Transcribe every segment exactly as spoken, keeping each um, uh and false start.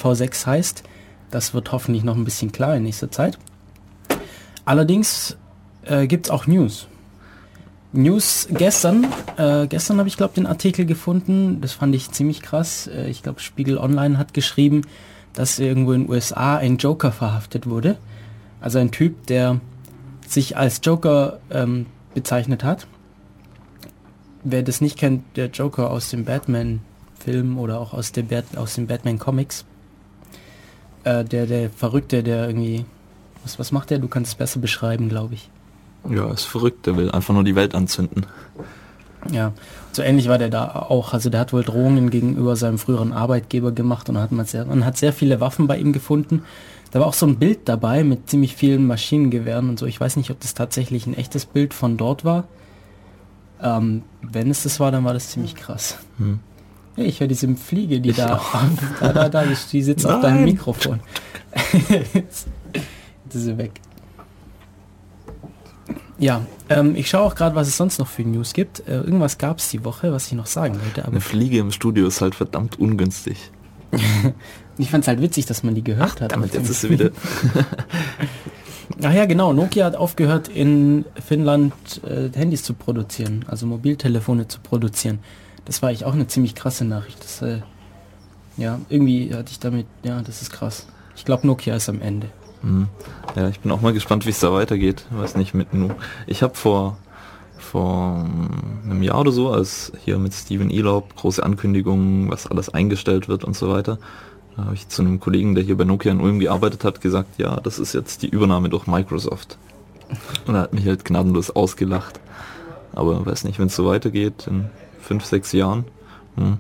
V sechs heißt. Das wird hoffentlich noch ein bisschen klar in nächster Zeit. Allerdings äh, gibt es auch News. News gestern. Äh, gestern habe ich, glaube den Artikel gefunden. Das fand ich ziemlich krass. Äh, ich glaube, Spiegel Online hat geschrieben, dass irgendwo in den U S A ein Joker verhaftet wurde. Also ein Typ, der sich als Joker ähm, bezeichnet hat. Wer das nicht kennt, der Joker aus dem Batman-Film oder auch aus, der Bat- aus den Batman-Comics. Äh, der, der Verrückte, der irgendwie... Was, was macht der? Du kannst es besser beschreiben, glaube ich. Ja, ist verrückt. Der will einfach nur die Welt anzünden. Ja, so ähnlich war der da auch. Also der hat wohl Drohungen gegenüber seinem früheren Arbeitgeber gemacht und hat, man sehr, man hat sehr viele Waffen bei ihm gefunden. Da war auch so ein Bild dabei mit ziemlich vielen Maschinengewehren und so. Ich weiß nicht, ob das tatsächlich ein echtes Bild von dort war. Ähm, wenn es das war, dann war das ziemlich krass. Hm. Hey, ich höre diese Fliege, die da, da, da, da, die, die sitzt Nein. auf deinem Mikrofon. Jetzt ist sie weg. Ja, ähm, ich schaue auch gerade, was es sonst noch für News gibt. Äh, irgendwas gab es die Woche, was ich noch sagen wollte. Aber eine Fliege im Studio ist halt verdammt ungünstig. Ich fand es halt witzig, dass man die gehört Ach, hat. Damit jetzt ist sie wieder... Ach ja, genau. Nokia hat aufgehört, in Finnland äh, Handys zu produzieren, also Mobiltelefone zu produzieren. Das war eigentlich auch eine ziemlich krasse Nachricht. Das, äh, ja, irgendwie hatte ich damit, ja, das ist krass. Ich glaube, Nokia ist am Ende. Mhm. Ja, ich bin auch mal gespannt, wie es da weitergeht. Ich weiß nicht, mit Nu. Ich habe vor vor einem Jahr oder so, als hier mit Steven Elop große Ankündigungen, was alles eingestellt wird und so weiter, da habe ich zu einem Kollegen, der hier bei Nokia in Ulm gearbeitet hat, gesagt, ja, das ist jetzt die Übernahme durch Microsoft. Und er hat mich halt gnadenlos ausgelacht. Aber weiß nicht, wenn es so weitergeht, in fünf, sechs Jahren. Hm.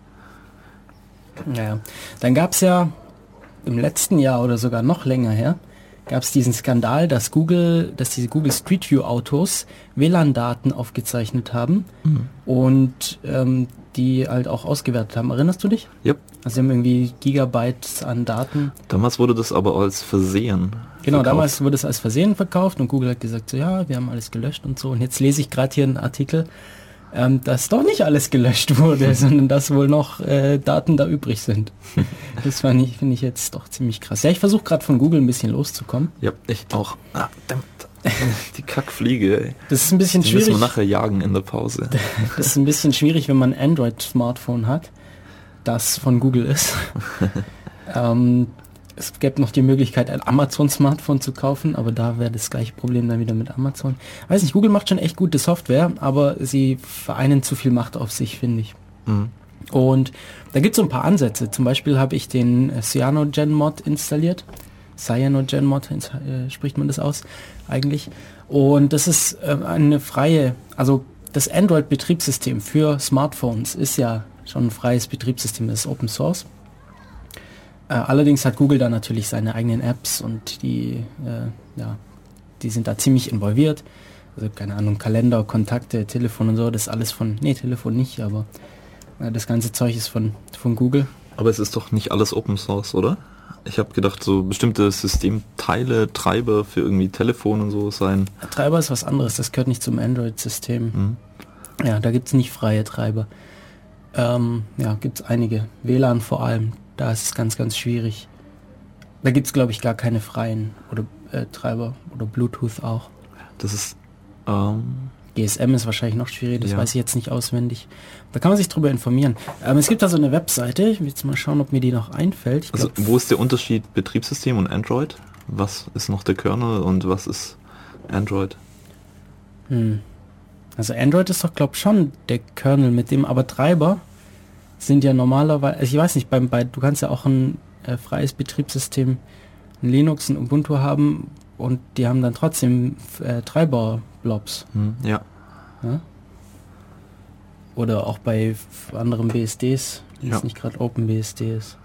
Naja, dann gab es ja im letzten Jahr oder sogar noch länger her, gab es diesen Skandal, dass Google, dass diese Google Street View Autos W L A N-Daten aufgezeichnet haben mhm. und ähm, die halt auch ausgewertet haben. Erinnerst du dich? Ja. Also sie haben irgendwie Gigabytes an Daten. Damals wurde das aber als Versehen Genau, verkauft. Damals wurde es als Versehen verkauft und Google hat gesagt, so ja, wir haben alles gelöscht und so. Und jetzt lese ich gerade hier einen Artikel, ähm, dass doch nicht alles gelöscht wurde, sondern dass wohl noch äh, Daten da übrig sind. Das finde ich, find ich jetzt doch ziemlich krass. Ja, ich versuche gerade von Google ein bisschen loszukommen. Ja, ich auch. Ah, damit. Die Kackfliege, ey. Das ist ein bisschen Die schwierig. müssen wir nachher jagen in der Pause. Das ist ein bisschen schwierig, wenn man ein Android-Smartphone hat, das von Google ist. ähm, es gäbe noch die Möglichkeit, ein Amazon-Smartphone zu kaufen, aber da wäre das gleiche Problem dann wieder mit Amazon. Weiß nicht, Google macht schon echt gute Software, aber sie vereinen zu viel Macht auf sich, finde ich. Mhm. Und da gibt es so ein paar Ansätze. Zum Beispiel habe ich den CyanogenMod installiert. CyanogenMod, äh, spricht man das aus eigentlich. Und das ist äh, eine freie, also das Android-Betriebssystem für Smartphones ist ja schon ein freies Betriebssystem, das ist Open Source. Äh, allerdings hat Google da natürlich seine eigenen Apps und die, äh, ja, die sind da ziemlich involviert. Also keine Ahnung, Kalender, Kontakte, Telefon und so, das ist alles von, nee, Telefon nicht, aber äh, das ganze Zeug ist von, von Google. Aber es ist doch nicht alles Open Source, oder? Ich habe gedacht, so bestimmte Systemteile, Treiber für irgendwie Telefon und so sein. Treiber ist was anderes, das gehört nicht zum Android-System. Mhm. Ja, da gibt es nicht freie Treiber. Ähm, ja, gibt es einige. W L A N vor allem, da ist es ganz, ganz schwierig. Da gibt es, glaube ich, gar keine freien oder äh, Treiber oder Bluetooth auch. Das ist... Ähm G S M ist wahrscheinlich noch schwierig, das ja. weiß ich jetzt nicht auswendig. Da kann man sich drüber informieren. Ähm, es gibt da so eine Webseite, ich will jetzt mal schauen, ob mir die noch einfällt. Ich also glaub, wo ist der Unterschied Betriebssystem und Android? Was ist noch der Kernel und was ist Android? Hm. Also Android ist doch, glaube ich, schon der Kernel mit dem, aber Treiber sind ja normalerweise, also ich weiß nicht, beim, bei, du kannst ja auch ein äh, freies Betriebssystem, ein Linux, ein Ubuntu haben und die haben dann trotzdem äh, Treiber-Blobs. Hm, ja. ja. Oder auch bei f- anderen B S Ds, die ja. jetzt nicht gerade OpenBSD ist.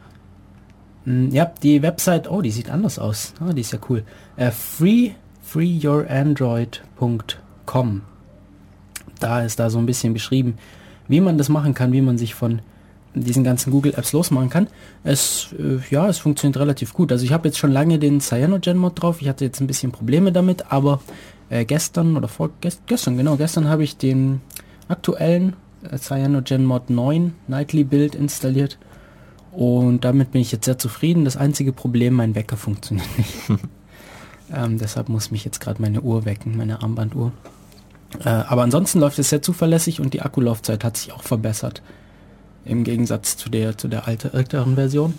Hm, ja, die Website, oh, die sieht anders aus. Ah, die ist ja cool. Äh, free, free your android punkt com. Da ist da so ein bisschen beschrieben, wie man das machen kann, wie man sich von diesen ganzen Google Apps losmachen kann. Es, äh, ja, es funktioniert relativ gut. Also ich habe jetzt schon lange den CyanogenMod drauf. Ich hatte jetzt ein bisschen Probleme damit, aber äh, gestern oder vor gest, gestern, genau, gestern habe ich den aktuellen äh, CyanogenMod neun Nightly Build installiert Und damit bin ich jetzt sehr zufrieden. Das einzige Problem, mein Wecker funktioniert nicht. ähm, deshalb muss mich jetzt gerade meine Uhr wecken, meine Armbanduhr. Äh, aber ansonsten läuft es sehr zuverlässig und die Akkulaufzeit hat sich auch verbessert. Im Gegensatz zu der zu der alte, älteren Version.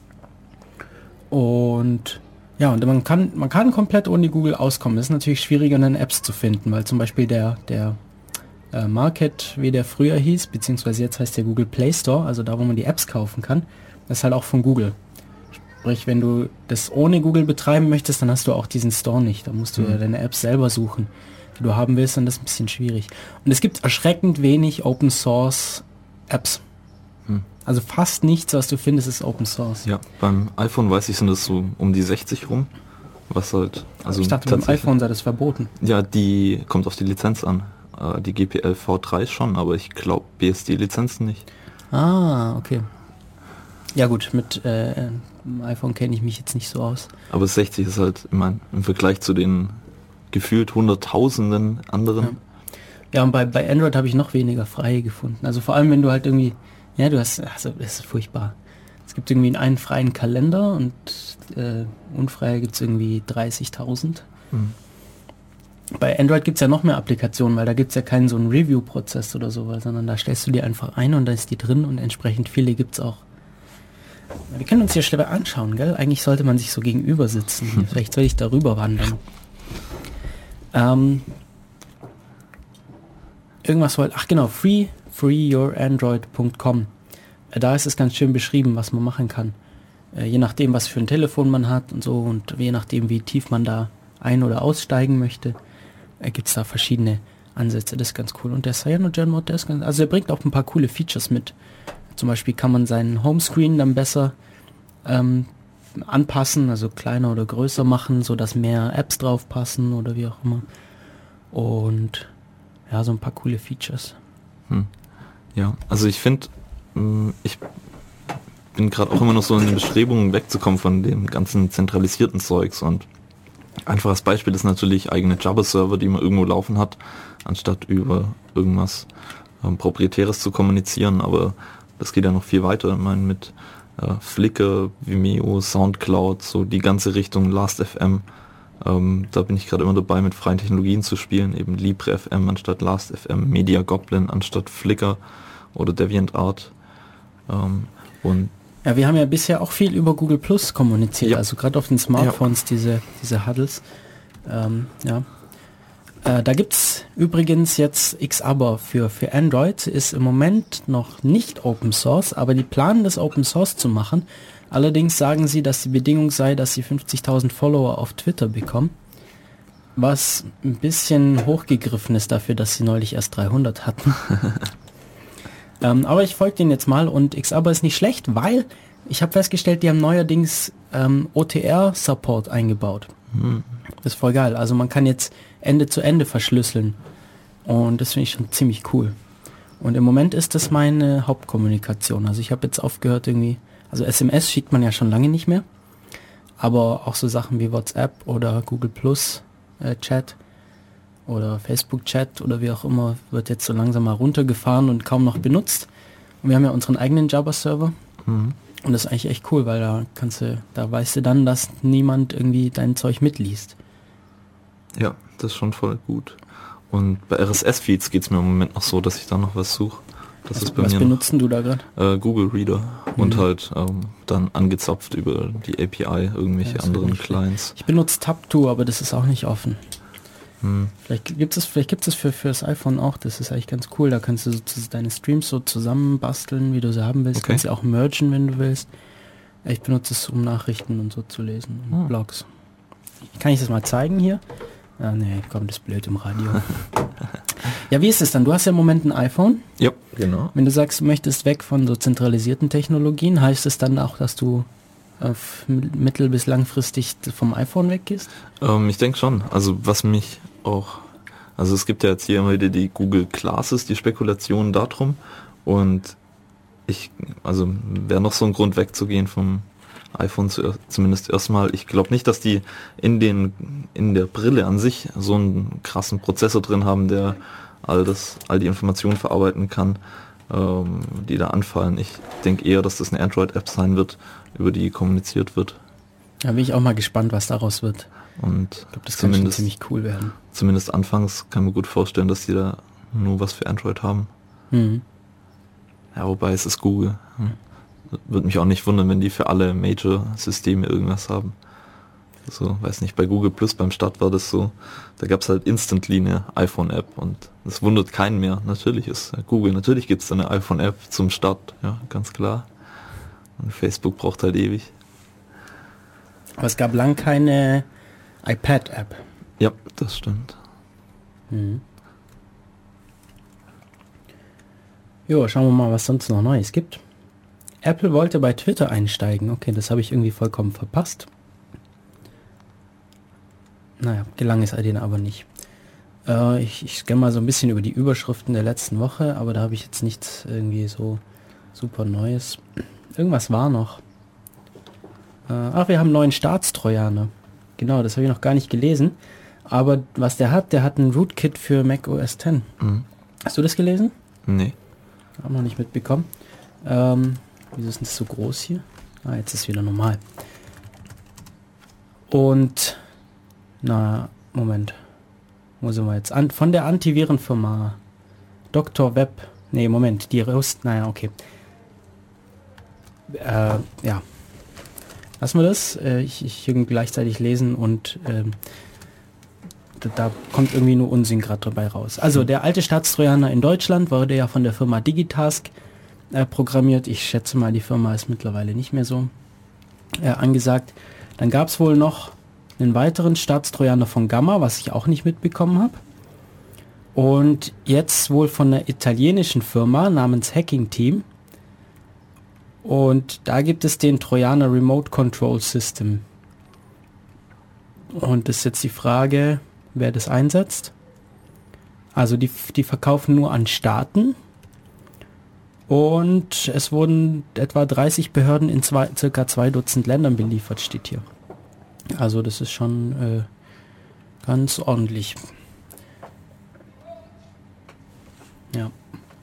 Und ja, und man kann man kann komplett ohne Google auskommen. Es ist natürlich schwieriger, dann Apps zu finden, weil zum Beispiel der der äh, Market, wie der früher hieß, beziehungsweise jetzt heißt der Google Play Store, also da, wo man die Apps kaufen kann, das ist halt auch von Google. Sprich, wenn du das ohne Google betreiben möchtest, dann hast du auch diesen Store nicht. Da musst du mhm. ja deine Apps selber suchen, die du haben willst, und das ist ein bisschen schwierig. Und es gibt erschreckend wenig Open Source Apps. Hm. Also fast nichts, was du findest, ist Open Source. Ja, beim iPhone weiß ich, sind das so um die sechzig rum. Was halt, also ich dachte, beim iPhone sei das verboten. Ja, die kommt auf die Lizenz an. Die G P L v drei schon, aber ich glaube B S D-Lizenzen nicht. Ah, okay. Ja gut, mit äh, iPhone kenne ich mich jetzt nicht so aus. Aber sechzig ist halt, ich mein, im Vergleich zu den gefühlt hunderttausenden anderen. Ja, ja, und bei, bei Android habe ich noch weniger freie gefunden. Also vor allem, wenn du halt irgendwie, ja, du hast, also das ist furchtbar. Es gibt irgendwie einen freien Kalender und äh, unfreie gibt es irgendwie dreißigtausend. Hm. Bei Android gibt es ja noch mehr Applikationen, weil da gibt es ja keinen so einen Review-Prozess oder sowas, sondern da stellst du die einfach ein und da ist die drin und entsprechend viele gibt es auch. Wir können uns hier schneller anschauen, gell? Eigentlich sollte man sich so gegenüber sitzen. Hm. Vielleicht soll ich darüber wandern. Ähm, irgendwas wollte, ach genau, free, free your android punkt com. Äh, da ist es ganz schön beschrieben, was man machen kann. Äh, je nachdem, was für ein Telefon man hat und so und je nachdem, wie tief man da ein- oder aussteigen möchte, äh, gibt es da verschiedene Ansätze. Das ist ganz cool. Und der CyanogenMod, der ist ganz, also er bringt auch ein paar coole Features mit. Zum Beispiel kann man seinen Homescreen dann besser ähm, anpassen, also kleiner oder größer machen, so dass mehr Apps drauf passen oder wie auch immer. Und ja, so ein paar coole Features. Hm. Ja, also ich finde, ich bin gerade auch immer noch so in den Bestrebungen wegzukommen von dem ganzen zentralisierten Zeugs, und einfaches Beispiel ist natürlich eigene Java-Server, die man irgendwo laufen hat, anstatt über irgendwas ähm, Proprietäres zu kommunizieren, aber das geht ja noch viel weiter. Ich meine, mit äh, Flickr, Vimeo, Soundcloud, so die ganze Richtung Last.fm. Ähm, da bin ich gerade immer dabei, mit freien Technologien zu spielen, eben LibreFM anstatt Last.fm, Media Goblin anstatt Flickr oder DeviantArt. Ähm, und ja, wir haben ja bisher auch viel über Google Plus kommuniziert, ja. Also gerade auf den Smartphones, ja. diese, diese Huddles. Ähm, ja. Äh, da gibt's übrigens jetzt Xabber für, für Android, ist im Moment noch nicht Open Source, aber die planen das Open Source zu machen. Allerdings sagen sie, dass die Bedingung sei, dass sie fünfzigtausend Follower auf Twitter bekommen, was ein bisschen hochgegriffen ist dafür, dass sie neulich erst dreihundert hatten. ähm, aber ich folge denen jetzt mal, und Xabber ist nicht schlecht, weil ich habe festgestellt, die haben neuerdings ähm, O T R-Support eingebaut. Hm. Das ist voll geil. Also man kann jetzt Ende zu Ende verschlüsseln, und das finde ich schon ziemlich cool. Und im Moment ist das meine Hauptkommunikation. Also ich habe jetzt aufgehört irgendwie, also S M S schickt man ja schon lange nicht mehr, aber auch so Sachen wie WhatsApp oder Google Plus äh, Chat oder Facebook Chat oder wie auch immer wird jetzt so langsam mal runtergefahren und kaum noch benutzt. Und wir haben ja unseren eigenen Java-Server. Mhm. Und das ist eigentlich echt cool, weil da kannst du, da weißt du dann, dass niemand irgendwie dein Zeug mitliest. Ja, das ist schon voll gut. Und bei R S S-Feeds geht es mir im Moment noch so, dass ich da noch was suche. Das was ist bei was mir benutzen noch, du da gerade? Äh, Google Reader. Mhm. Und halt ähm, dann angezapft über die A P I irgendwelche ja, anderen Clients. Ich benutze TabTo, aber das ist auch nicht offen. Hm. Vielleicht gibt es vielleicht gibt es für fürs iPhone auch, das ist eigentlich ganz cool, da kannst du so deine Streams so zusammenbasteln, wie du sie haben willst, okay. Kannst sie auch mergen, wenn du willst. Ich benutze es, um Nachrichten und so zu lesen und hm. Blogs. Kann ich das mal zeigen hier? Ah nee, komm, das ist blöd im Radio. Ja, wie ist es dann? Du hast ja im Moment ein iPhone. Ja, genau. Wenn du sagst, du möchtest weg von so zentralisierten Technologien, heißt es dann auch, dass du auf mittel- bis langfristig vom iPhone weggehst? Ähm, ich denke schon. Also was mich auch, also es gibt ja jetzt hier immer wieder die Google Classes, die Spekulationen darum, und ich, also wäre noch so ein Grund wegzugehen vom iPhone zu, zumindest erstmal. Ich glaube nicht, dass die in den in der Brille an sich so einen krassen Prozessor drin haben, der all das, all die Informationen verarbeiten kann. ähm, die da anfallen. Ich denke eher, dass das eine Android-App sein wird, über die kommuniziert wird. Da bin ich auch mal gespannt, was daraus wird. Und ich glaube, das kann schon ziemlich cool werden. Zumindest anfangs kann man gut vorstellen, dass die da nur was für Android haben. Mhm. Ja, wobei es ist Google. Hm. Würde mich auch nicht wundern, wenn die für alle Major-Systeme irgendwas haben. So, weiß nicht, bei Google Plus beim Start war das so, da gab es halt instantly eine iPhone-App und das wundert keinen mehr. Natürlich ist Google, natürlich gibt es eine iPhone-App zum Start, ja, ganz klar. Und Facebook braucht halt ewig. Aber es gab lang keine iPad-App. Ja, das stimmt. Mhm. Jo, schauen wir mal, was sonst noch Neues gibt. Apple wollte bei Twitter einsteigen. Okay, das habe ich irgendwie vollkommen verpasst. Naja, gelang es denen aber nicht. Äh, ich ich scanne mal so ein bisschen über die Überschriften der letzten Woche, aber da habe ich jetzt nichts irgendwie so super Neues. Irgendwas war noch. Äh, ach, wir haben einen neuen Staatstrojaner. Genau, das habe ich noch gar nicht gelesen. Aber was der hat, der hat ein Rootkit für Mac O S X. Mhm. Hast du das gelesen? Nee. Haben noch nicht mitbekommen. Ähm, wieso ist das so groß hier? Ah, jetzt ist es wieder normal. Und na, Moment. Wo sind wir jetzt? An, von der Antivirenfirma Doktor Web. Nee, Moment. Die Rust. Naja, okay. Äh, ja. Lassen wir das. Äh, ich, ich irgendwie gleichzeitig lesen und ähm, da, da kommt irgendwie nur Unsinn gerade dabei raus. Also der alte Staatstrojaner in Deutschland wurde ja von der Firma Digitask äh, programmiert. Ich schätze mal, die Firma ist mittlerweile nicht mehr so äh, angesagt. Dann gab es wohl noch einen weiteren Staatstrojaner von Gamma, was ich auch nicht mitbekommen habe. Und jetzt wohl von einer italienischen Firma namens Hacking Team. Und da gibt es den Trojaner Remote Control System. Und das ist jetzt die Frage, wer das einsetzt. Also die, die verkaufen nur an Staaten. Und es wurden etwa dreißig Behörden in zwei, circa zwei Dutzend Ländern beliefert, steht hier. Also das ist schon äh, ganz ordentlich. Ja.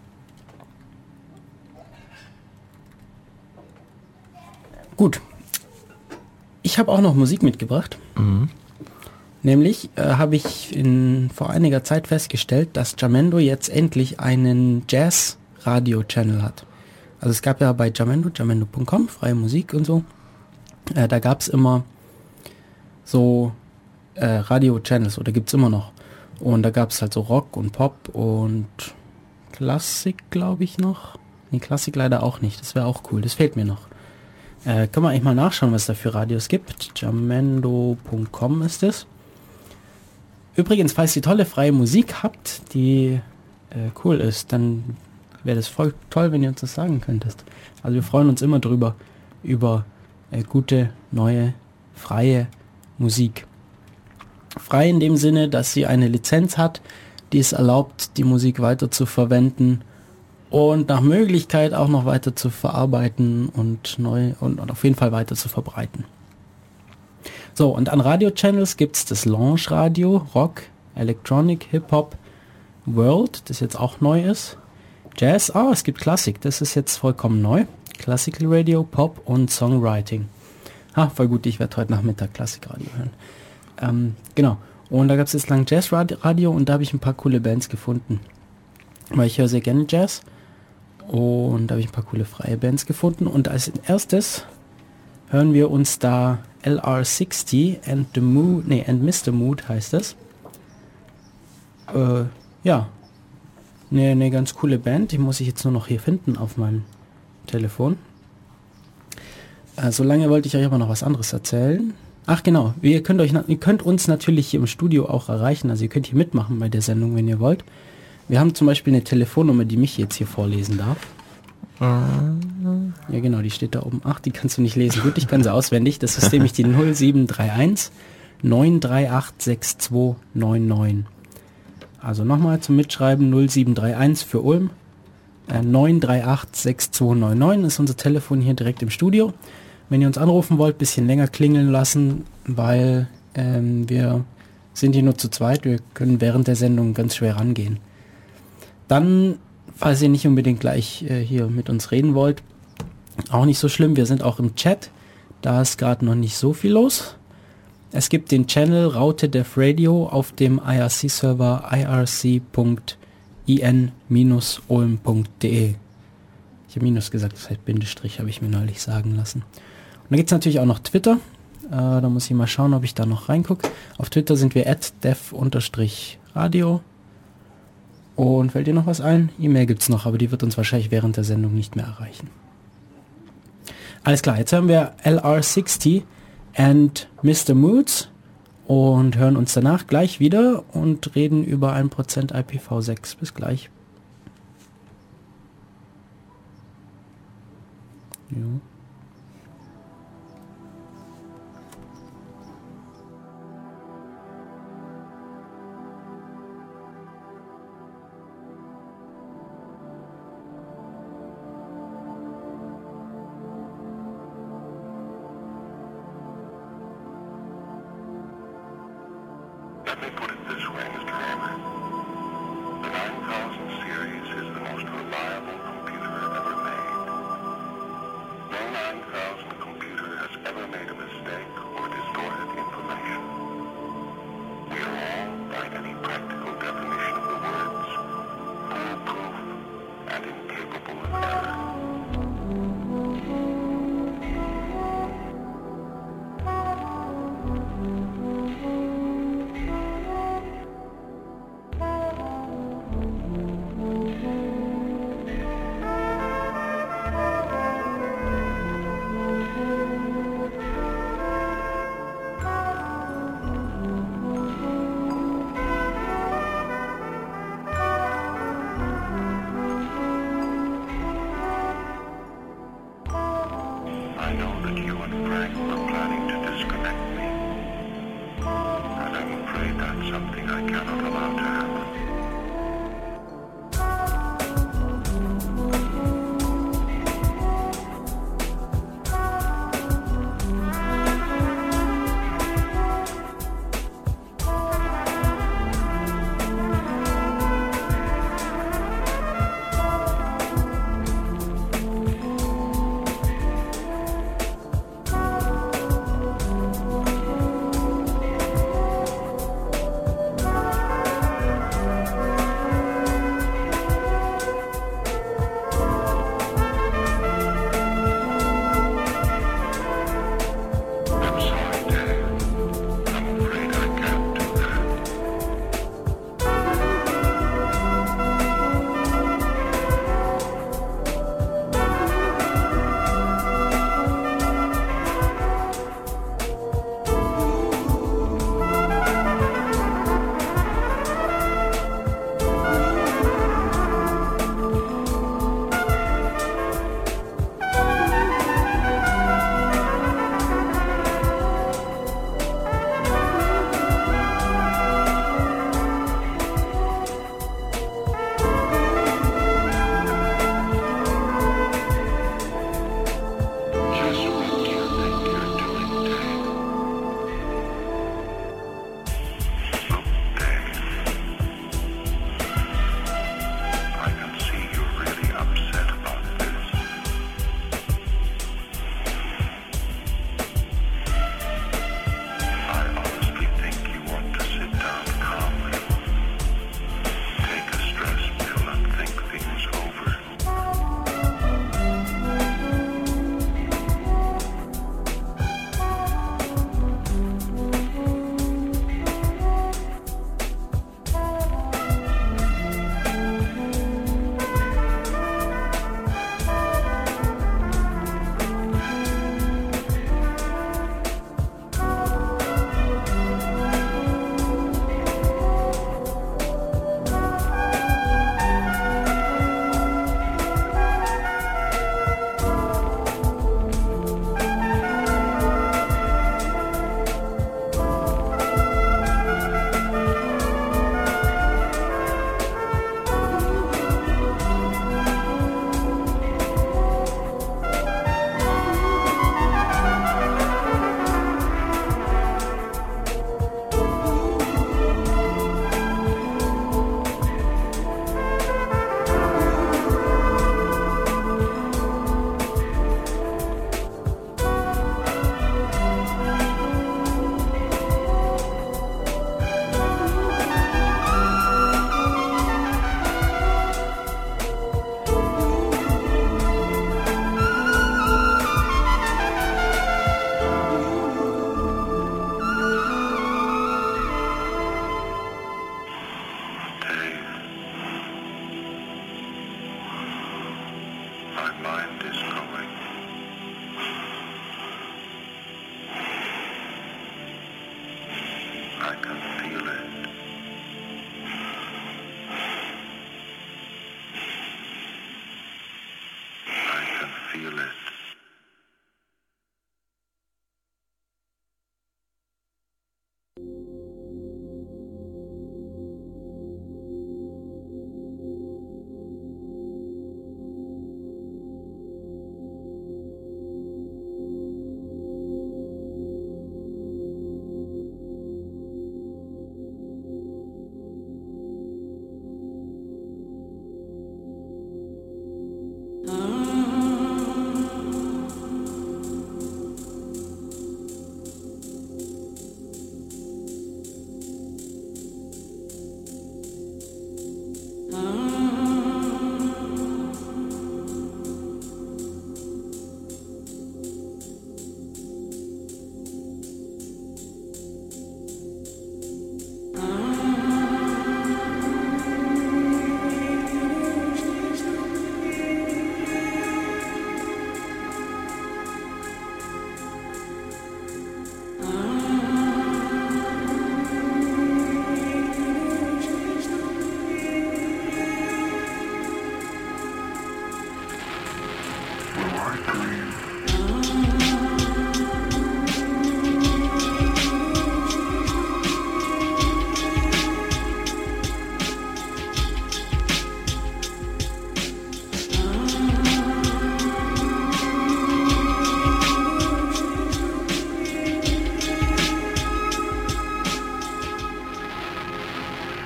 Gut. Ich habe auch noch Musik mitgebracht. Mhm. Nämlich äh, habe ich in, vor einiger Zeit festgestellt, dass Jamendo jetzt endlich einen Jazz-Radio-Channel hat. Also es gab ja bei Jamendo, jamendo punkt com, freie Musik und so. Äh, da gab es immer so äh, Radio-Channels, oder gibt es immer noch. Und da gab es halt so Rock und Pop und Klassik, glaube ich, noch. Nee, Klassik leider auch nicht. Das wäre auch cool. Das fehlt mir noch. Äh, können wir eigentlich mal nachschauen, was es da für Radios gibt. jamendo punkt com ist es. Übrigens, falls ihr tolle freie Musik habt, die äh, cool ist, dann wäre das voll toll, wenn ihr uns das sagen könntet. Also wir freuen uns immer drüber, über äh, gute, neue, freie Musik. Frei in dem Sinne, dass sie eine Lizenz hat, die es erlaubt, die Musik weiter zu verwenden und nach Möglichkeit auch noch weiter zu verarbeiten und neu und, und auf jeden Fall weiter zu verbreiten. So, und an Radio-Channels gibt es das Lounge Radio, Rock, Electronic, Hip-Hop, World, das jetzt auch neu ist, Jazz, ah, es gibt Klassik, das ist jetzt vollkommen neu, Classical Radio, Pop und Songwriting. Ah, voll gut, ich werde heute Nachmittag Klassikradio hören. Ähm, genau, und da gab es jetzt lang Jazz-Radio und da habe ich ein paar coole Bands gefunden, weil ich höre sehr gerne Jazz. Und da habe ich ein paar coole freie Bands gefunden. Und als erstes hören wir uns da L R sechzig and the Mood, nee, and Mister Mood heißt es. Äh, ja. Eine ne ganz coole Band. Die muss ich jetzt nur noch hier finden auf meinem Telefon. Äh, so lange wollte ich euch aber noch was anderes erzählen. Ach genau, ihr könnt, euch, ihr könnt uns natürlich hier im Studio auch erreichen. Also ihr könnt hier mitmachen bei der Sendung, wenn ihr wollt. Wir haben zum Beispiel eine Telefonnummer, die mich jetzt hier vorlesen darf. Ja genau, die steht da oben. Ach, die kannst du nicht lesen. Gut, ich kann sie auswendig. Das ist nämlich die null sieben drei eins neun drei acht sechs zwei neun neun. Also nochmal zum Mitschreiben, null sieben drei eins für Ulm. Äh, neun drei acht sechs zwei neun neun ist unser Telefon hier direkt im Studio. Wenn ihr uns anrufen wollt, bisschen länger klingeln lassen, weil ähm, wir sind hier nur zu zweit. Wir können während der Sendung ganz schwer rangehen. Dann falls ihr nicht unbedingt gleich äh, hier mit uns reden wollt, auch nicht so schlimm. Wir sind auch im Chat. Da ist gerade noch nicht so viel los. Es gibt den Channel Raute Dev Radio auf dem I R C-Server i r c punkt in dash ulm punkt de. Ich habe Minus gesagt, das heißt Bindestrich, habe ich mir neulich sagen lassen. Und dann gibt es natürlich auch noch Twitter. Äh, da muss ich mal schauen, ob ich da noch reingucke. Auf Twitter sind wir at dev-radio. Und fällt dir noch was ein? E-Mail gibt es noch, aber die wird uns wahrscheinlich während der Sendung nicht mehr erreichen. Alles klar, jetzt haben wir L R sechzig and Mister Moods und hören uns danach gleich wieder und reden über ein Prozent I P v sechs. Bis gleich. Ja. Let me put it this way, Mister Hammer. The nine thousand series is the most reliable computer ever made. No nine thousand computer has ever made a mistake or distorted information. We are all, by any practical definition of the words, foolproof and incapable of error. I know that you and Frank were planning to disconnect me, and I'm afraid that's something I cannot allow to happen.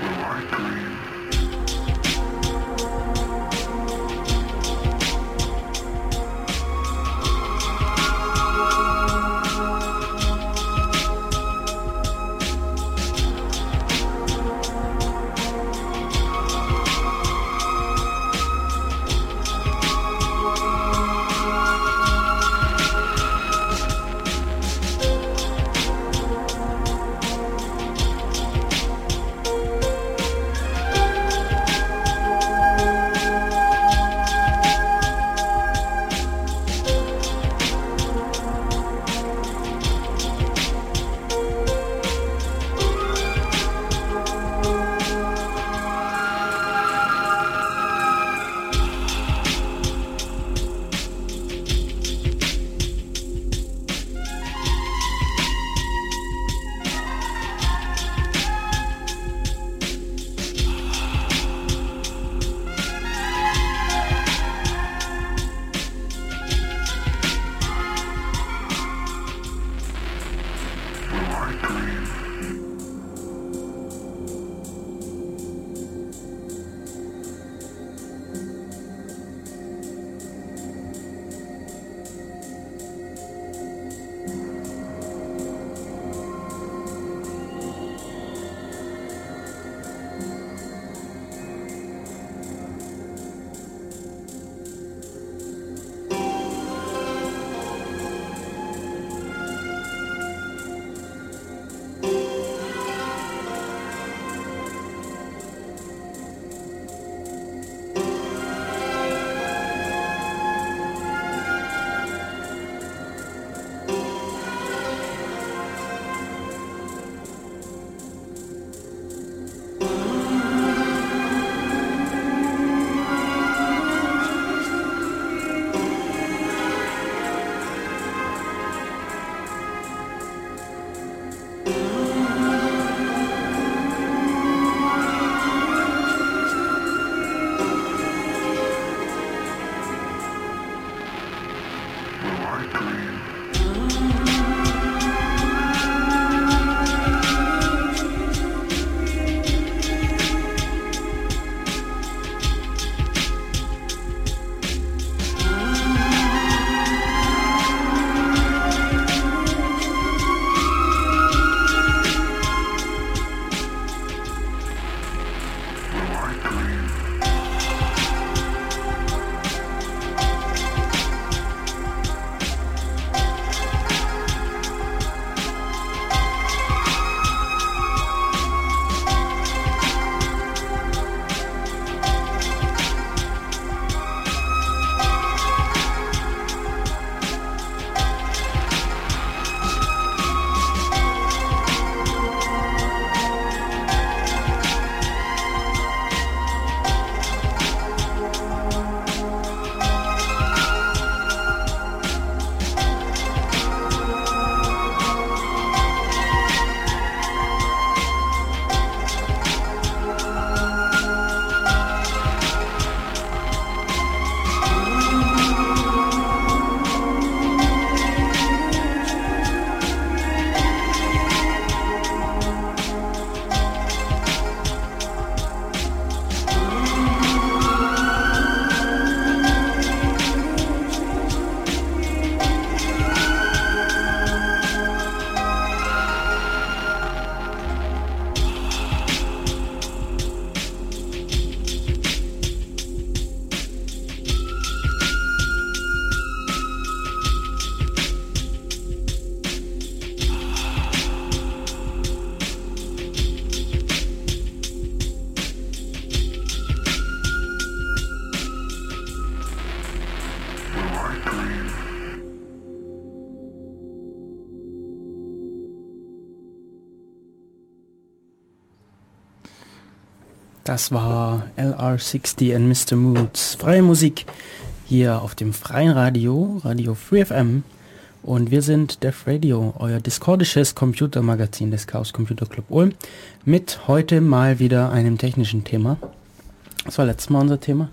Das war L R sechzig und Mister Moods. Freie Musik hier auf dem freien Radio, Radio Free F M. Und wir sind Def Radio, euer discordisches Computermagazin des Chaos Computer Club Ulm. Mit heute mal wieder einem technischen Thema. Was war letztes Mal unser Thema?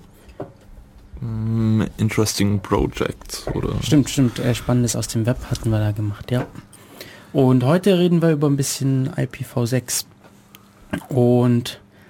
Mm, interesting Projects, oder? Stimmt, stimmt. Äh, Spannendes aus dem Web hatten wir da gemacht, ja. Und heute reden wir über ein bisschen I P v sechs. Und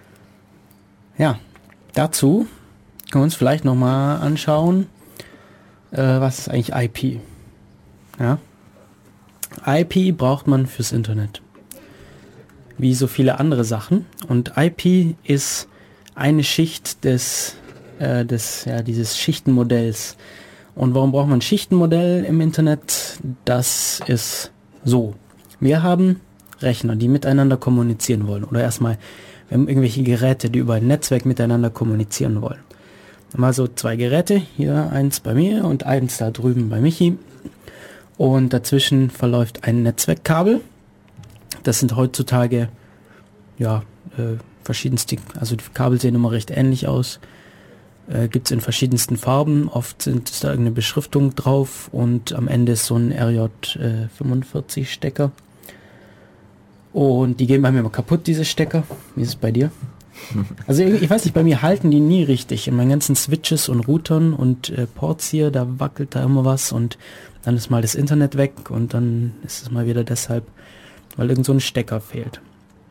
Ja, dazu können wir uns vielleicht nochmal anschauen, äh, was ist eigentlich I P? Ja? I P braucht man fürs Internet, wie so viele andere Sachen. Und I P ist eine Schicht des, äh, des ja, dieses Schichtenmodells. Und warum braucht man ein Schichtenmodell im Internet? Das ist so. Wir haben Rechner, die miteinander kommunizieren wollen. Oder erstmal, wir haben irgendwelche Geräte, die über ein Netzwerk miteinander kommunizieren wollen. Mal so zwei Geräte, hier eins bei mir und eins da drüben bei Michi. Und dazwischen verläuft ein Netzwerkkabel. Das sind heutzutage ja äh, verschiedenste, also die Kabel sehen immer recht ähnlich aus. Äh, gibt es in verschiedensten Farben. Oft sind ist da irgendeine Beschriftung drauf und am Ende ist so ein R J fünfundvierzig Stecker. Und die gehen bei mir immer kaputt, diese Stecker. Wie ist es bei dir? Also ich, ich weiß nicht, bei mir halten die nie richtig. In meinen ganzen Switches und Routern und äh, Ports hier, da wackelt da immer was und dann ist mal das Internet weg und dann ist es mal wieder deshalb, weil irgend so ein Stecker fehlt.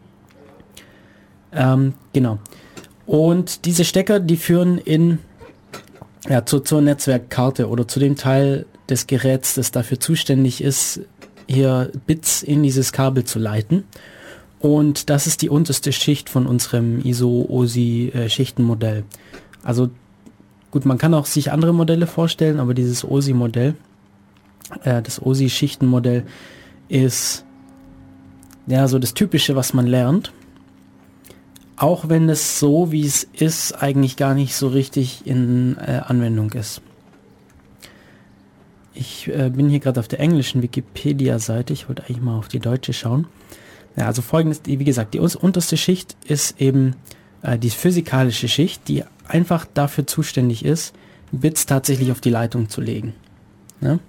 Ähm, genau. Und diese Stecker, die führen in ja, zu, zur Netzwerkkarte oder zu dem Teil des Geräts, das dafür zuständig ist, hier Bits in dieses Kabel zu leiten. Und das ist die unterste Schicht von unserem I S O-O S I-Schichtenmodell. Also gut, man kann auch sich andere Modelle vorstellen, aber dieses O S I-Modell, äh, das O S I-Schichtenmodell ist ja so das Typische, was man lernt. Auch wenn es so, wie es ist, eigentlich gar nicht so richtig in äh, Anwendung ist. Ich äh, bin hier gerade auf der englischen Wikipedia-Seite. Ich wollte eigentlich mal auf die deutsche schauen. Ja, also folgendes, wie gesagt, die unterste Schicht ist eben äh, die physikalische Schicht, die einfach dafür zuständig ist, Bits tatsächlich auf die Leitung zu legen. Ja?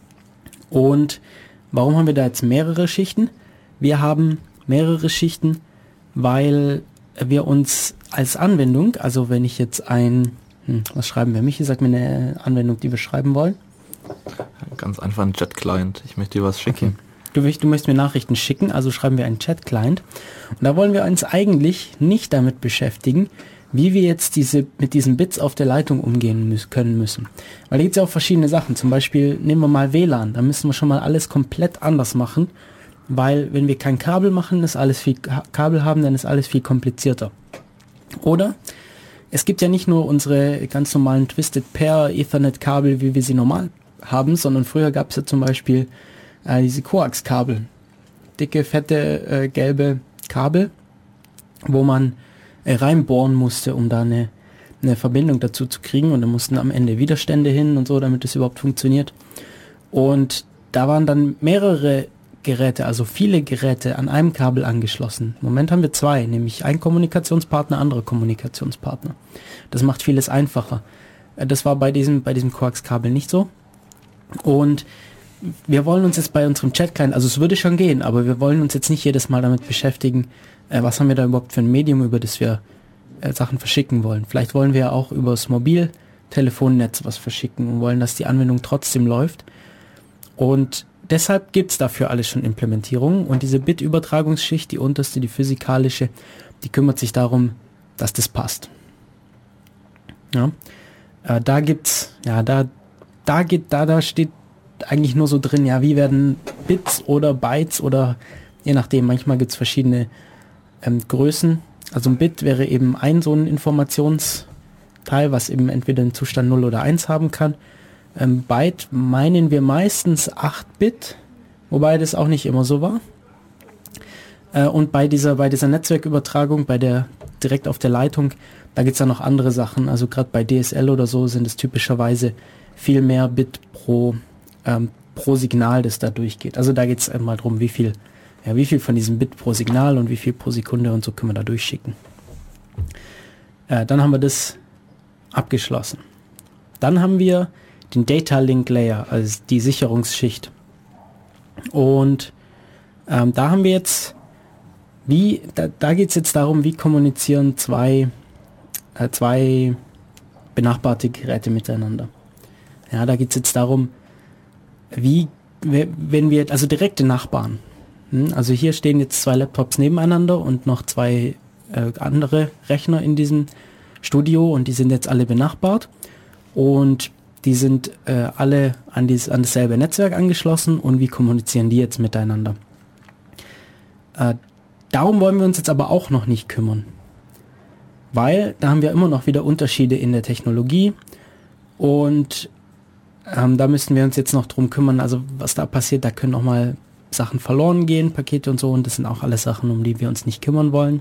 Und warum haben wir da jetzt mehrere Schichten? Wir haben mehrere Schichten, weil wir uns als Anwendung, also wenn ich jetzt ein, hm, was schreiben wir? Michi, sag mir eine Anwendung, die wir schreiben wollen. Ganz einfach ein Chat-Client. Ich möchte dir was schicken. Okay. Du, du möchtest mir Nachrichten schicken, also schreiben wir einen Chat-Client. Und da wollen wir uns eigentlich nicht damit beschäftigen, wie wir jetzt diese mit diesen Bits auf der Leitung umgehen müssen, können müssen. Weil da gibt es ja auch verschiedene Sachen. Zum Beispiel nehmen wir mal W L A N. Da müssen wir schon mal alles komplett anders machen. Weil wenn wir kein Kabel machen, ist alles viel Kabel haben, dann ist alles viel komplizierter. Oder es gibt ja nicht nur unsere ganz normalen Twisted Pair Ethernet Kabel, wie wir sie normal haben, sondern früher gab es ja zum Beispiel äh, diese Coax-Kabel. Dicke, fette, äh, gelbe Kabel, wo man äh, reinbohren musste, um da eine, eine Verbindung dazu zu kriegen. Und da mussten am Ende Widerstände hin und so, damit es überhaupt funktioniert. Und da waren dann mehrere Geräte, also viele Geräte an einem Kabel angeschlossen. Im Moment haben wir zwei, nämlich ein Kommunikationspartner, andere Kommunikationspartner. Das macht vieles einfacher. Das war bei diesem, bei diesem Coax-Kabel nicht so. Und wir wollen uns jetzt bei unserem Chat-Client, also es würde schon gehen, aber wir wollen uns jetzt nicht jedes Mal damit beschäftigen, äh, was haben wir da überhaupt für ein Medium, über das wir äh, Sachen verschicken wollen. Vielleicht wollen wir ja auch über das Mobiltelefonnetz was verschicken und wollen, dass die Anwendung trotzdem läuft. Und deshalb gibt es dafür alles schon Implementierungen und diese Bit-Übertragungsschicht, die unterste, die physikalische, die kümmert sich darum, dass das passt. Ja, äh, da gibt's, ja, da, da geht, da, da steht eigentlich nur so drin, ja, wie werden Bits oder Bytes oder je nachdem, manchmal gibt es verschiedene ähm, Größen. Also ein Bit wäre eben ein so ein Informationsteil, was eben entweder den Zustand null oder eins haben kann. Ähm, Byte meinen wir meistens acht Bit, wobei das auch nicht immer so war. Äh, und bei dieser, bei dieser Netzwerkübertragung, bei der direkt auf der Leitung, da gibt es dann noch andere Sachen. Also gerade bei D S L oder so sind es typischerweise viel mehr Bit pro, ähm, pro Signal, das da durchgeht. Also da geht es einmal darum, wie viel, ja, wie viel von diesem Bit pro Signal und wie viel pro Sekunde und so können wir da durchschicken. Äh, dann haben wir das abgeschlossen. Dann haben wir den Data Link Layer, also die Sicherungsschicht. Und ähm, da haben wir jetzt, wie, da, da geht es jetzt darum, wie kommunizieren zwei, äh, zwei benachbarte Geräte miteinander. Ja, da geht es jetzt darum, wie, wenn wir, also direkte Nachbarn, hm, also hier stehen jetzt zwei Laptops nebeneinander und noch zwei äh, andere Rechner in diesem Studio und die sind jetzt alle benachbart und die sind äh, alle an, dies, an dasselbe Netzwerk angeschlossen und wie kommunizieren die jetzt miteinander? Äh, darum wollen wir uns jetzt aber auch noch nicht kümmern, weil da haben wir immer noch wieder Unterschiede in der Technologie und ähm, da müssen wir uns jetzt noch drum kümmern, also was da passiert, da können auch mal Sachen verloren gehen, Pakete und so, und das sind auch alles Sachen, um die wir uns nicht kümmern wollen.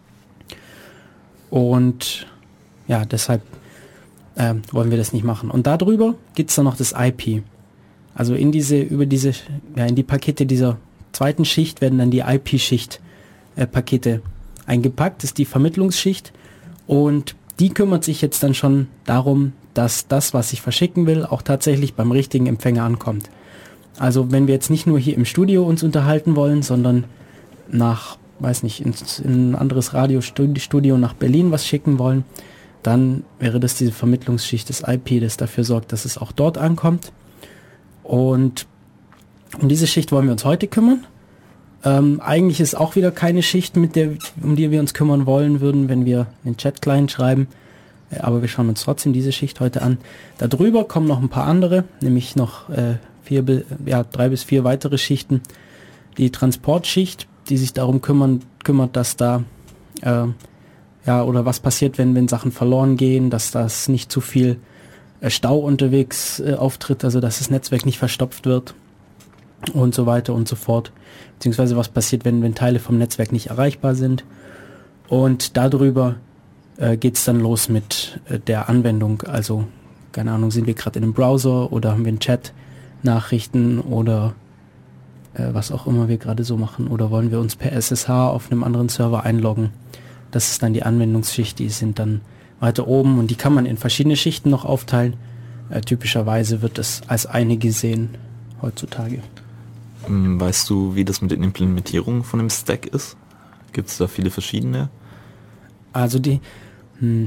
Und ja, deshalb äh, wollen wir das nicht machen. Und darüber gibt es dann noch das I P. Also in diese, über diese, ja, in die Pakete dieser zweiten Schicht werden dann die I P-Schicht äh, Pakete eingepackt, das ist die Vermittlungsschicht, und die kümmert sich jetzt dann schon darum, dass das, was ich verschicken will, auch tatsächlich beim richtigen Empfänger ankommt. Also wenn wir jetzt nicht nur hier im Studio uns unterhalten wollen, sondern nach, weiß nicht, in, in ein anderes Radiostudio nach Berlin was schicken wollen, dann wäre das diese Vermittlungsschicht des I P, das dafür sorgt, dass es auch dort ankommt. Und um diese Schicht wollen wir uns heute kümmern. Ähm, eigentlich ist auch wieder keine Schicht, mit der, um die wir uns kümmern wollen würden, wenn wir einen Chat-Client schreiben. Aber wir schauen uns trotzdem diese Schicht heute an. Darüber kommen noch ein paar andere, nämlich noch äh, vier, ja, drei bis vier weitere Schichten. Die Transportschicht, die sich darum kümmern, kümmert, dass da, äh, ja, oder was passiert, wenn, wenn Sachen verloren gehen, dass das nicht zu viel äh, Stau unterwegs äh, auftritt, also dass das Netzwerk nicht verstopft wird und so weiter und so fort. Beziehungsweise was passiert, wenn, wenn Teile vom Netzwerk nicht erreichbar sind. Und darüber äh, geht es dann los mit äh, der Anwendung, also, keine Ahnung, sind wir gerade in einem Browser oder haben wir einen Chat, Nachrichten oder äh, was auch immer wir gerade so machen, oder wollen wir uns per S S H auf einem anderen Server einloggen. Das ist dann die Anwendungsschicht, die sind dann weiter oben und die kann man in verschiedene Schichten noch aufteilen. Äh, typischerweise wird es als eine gesehen heutzutage. Weißt du, wie das mit den Implementierungen von dem Stack ist? Gibt es da viele verschiedene? Also die, hm,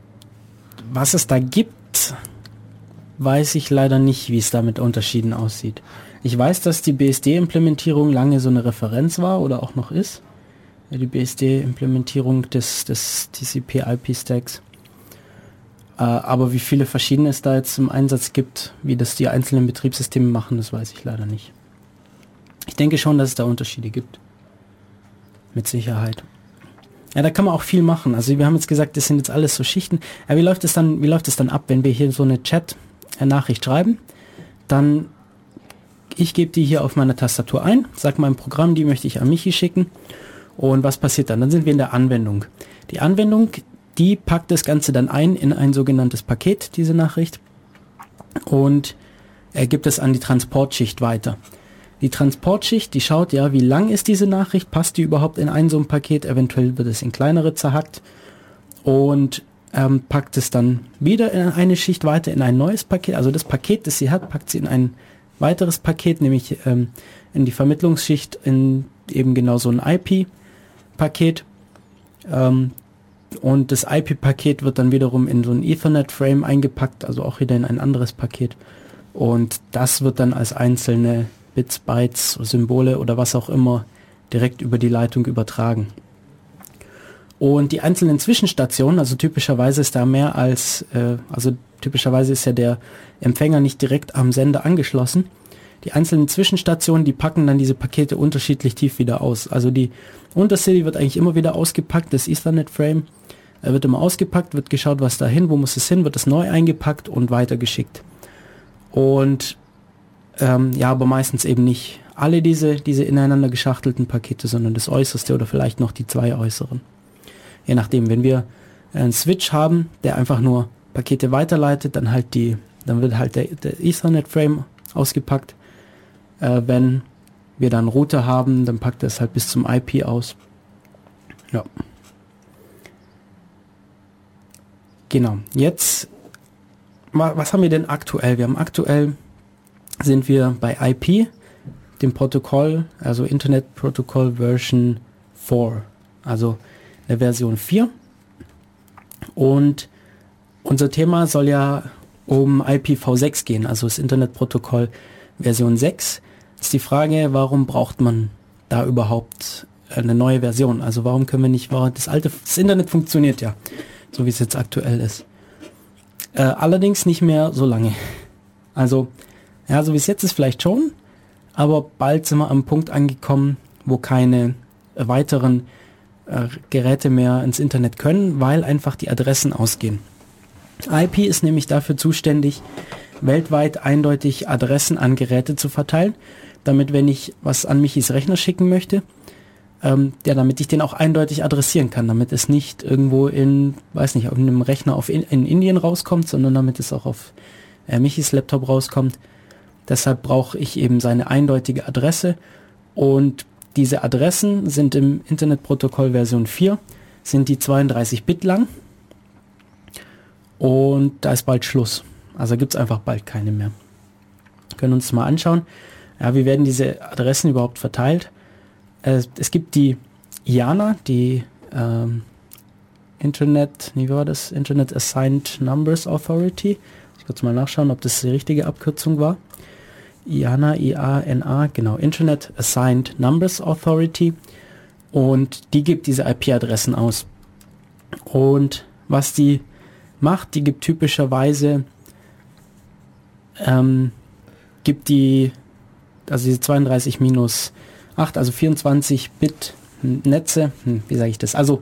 was es da gibt, weiß ich leider nicht, wie es da mit Unterschieden aussieht. Ich weiß, dass die B S D-Implementierung lange so eine Referenz war oder auch noch ist. Die B S D-Implementierung des, des T C P I P-Stacks. Äh, aber wie viele verschiedene es da jetzt im Einsatz gibt, wie das die einzelnen Betriebssysteme machen, das weiß ich leider nicht. Ich denke schon, dass es da Unterschiede gibt. Mit Sicherheit. Ja, da kann man auch viel machen. Also wir haben jetzt gesagt, das sind jetzt alles so Schichten. Ja, wie läuft es dann, wie läuft es dann ab, wenn wir hier so eine Chat-Nachricht schreiben? Dann, ich gebe die hier auf meiner Tastatur ein, sag meinem Programm, die möchte ich an Michi schicken. Und was passiert dann? Dann sind wir in der Anwendung. Die Anwendung, die packt das Ganze dann ein in ein sogenanntes Paket, diese Nachricht. Und er gibt es an die Transportschicht weiter. Die Transportschicht, die schaut ja, wie lang ist diese Nachricht, passt die überhaupt in ein so ein Paket, eventuell wird es in kleinere zerhackt und ähm, packt es dann wieder in eine Schicht weiter, in ein neues Paket, also das Paket, das sie hat, packt sie in ein weiteres Paket, nämlich ähm, in die Vermittlungsschicht, in eben genau so ein I P-Paket ähm, und das I P-Paket wird dann wiederum in so ein Ethernet-Frame eingepackt, also auch wieder in ein anderes Paket, und das wird dann als einzelne Bits, Bytes, Symbole oder was auch immer direkt über die Leitung übertragen. Und die einzelnen Zwischenstationen, also typischerweise ist da mehr als, äh, also typischerweise ist ja der Empfänger nicht direkt am Sender angeschlossen. Die einzelnen Zwischenstationen, die packen dann diese Pakete unterschiedlich tief wieder aus. Also die unterste, die wird eigentlich immer wieder ausgepackt, das Ethernet-Frame äh, wird immer ausgepackt, wird geschaut, was da hin, wo muss es hin, wird es neu eingepackt und weitergeschickt. Und Ähm, ja, aber meistens eben nicht alle diese, diese ineinander geschachtelten Pakete, sondern das äußerste oder vielleicht noch die zwei äußeren. Je nachdem, wenn wir einen Switch haben, der einfach nur Pakete weiterleitet, dann halt die, dann wird halt der, der Ethernet-Frame ausgepackt. Äh, wenn wir dann Router haben, dann packt er es halt bis zum I P aus. Ja. Genau. Jetzt, was haben wir denn aktuell? Wir haben aktuell sind wir bei I P, dem Protokoll, also Internet Protocol Version vier, also der Version vier. Und unser Thema soll ja um I P v sechs gehen, also das Internetprotokoll Version sechs. Jetzt ist die Frage, warum braucht man da überhaupt eine neue Version? Also warum können wir nicht, das alte, das Internet funktioniert ja. so wie es jetzt aktuell ist. Äh, allerdings nicht mehr so lange. Also, ja, so wie es jetzt ist vielleicht schon, aber bald sind wir am Punkt angekommen, wo keine äh, weiteren äh, Geräte mehr ins Internet können, weil einfach die Adressen ausgehen. I P ist nämlich dafür zuständig, weltweit eindeutig Adressen an Geräte zu verteilen, damit, wenn ich was an Michis Rechner schicken möchte, ähm, ja, damit ich den auch eindeutig adressieren kann, damit es nicht irgendwo in, weiß nicht, auf einem Rechner auf in, in Indien rauskommt, sondern damit es auch auf äh, Michis Laptop rauskommt. Deshalb brauche ich eben seine eindeutige Adresse, und diese Adressen sind im Internetprotokoll Version vier, sind die zweiunddreißig Bit lang, und da ist bald Schluss. Also gibt es einfach bald keine mehr. Wir können uns mal anschauen, ja, wie werden diese Adressen überhaupt verteilt. Äh, es gibt die I A N A, die ähm, Internet, wie war das? Internet Assigned Numbers Authority. Ich kurz mal nachschauen, ob das die richtige Abkürzung war. I A N A, I A N A, genau, Internet Assigned Numbers Authority, und die gibt diese I P-Adressen aus. Und was die macht, die gibt typischerweise ähm, gibt die, also diese zweiunddreißig minus acht, also vierundzwanzig Bit Netze, hm, wie sage ich das? Also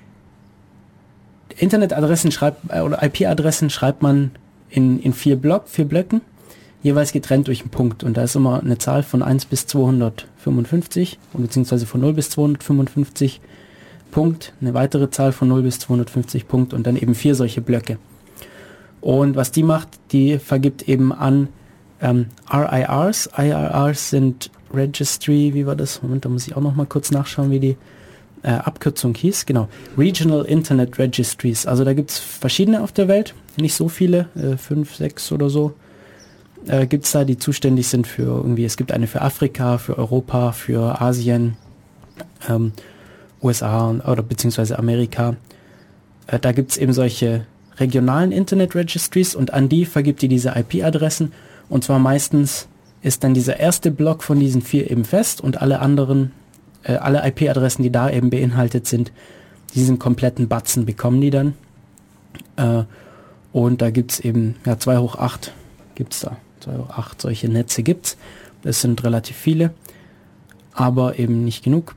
Internetadressen schreibt, äh, oder I P-Adressen schreibt man in, in vier Block, vier Blöcken, jeweils getrennt durch einen Punkt, und da ist immer eine Zahl von eins bis zweihundertfünfundfünfzig, beziehungsweise von null bis zweihundertfünfundfünfzig Punkt, eine weitere Zahl von null bis zweihundertfünfzig Punkt, und dann eben vier solche Blöcke. Und was die macht, die vergibt eben an ähm, R I Rs. I R Rs sind Registry, wie war das? Moment, da muss ich auch noch mal kurz nachschauen, wie die äh, Abkürzung hieß. Genau, Regional Internet Registries. Also da gibt es verschiedene auf der Welt, nicht so viele, äh, fünf, sechs oder so. Äh, gibt es da, die zuständig sind für irgendwie, es gibt eine für Afrika, für Europa, für Asien, ähm, U S A oder beziehungsweise Amerika. Äh, da gibt es eben solche regionalen Internet Registries, und an die vergibt die diese I P-Adressen, und zwar meistens ist dann dieser erste Block von diesen vier eben fest, und alle anderen, äh, alle I P-Adressen, die da eben beinhaltet sind, diesen kompletten Batzen bekommen die dann. Äh, und da gibt es eben, ja, zwei hoch acht gibt es da. zwei hoch acht solche Netze gibt's. Das sind relativ viele, aber eben nicht genug.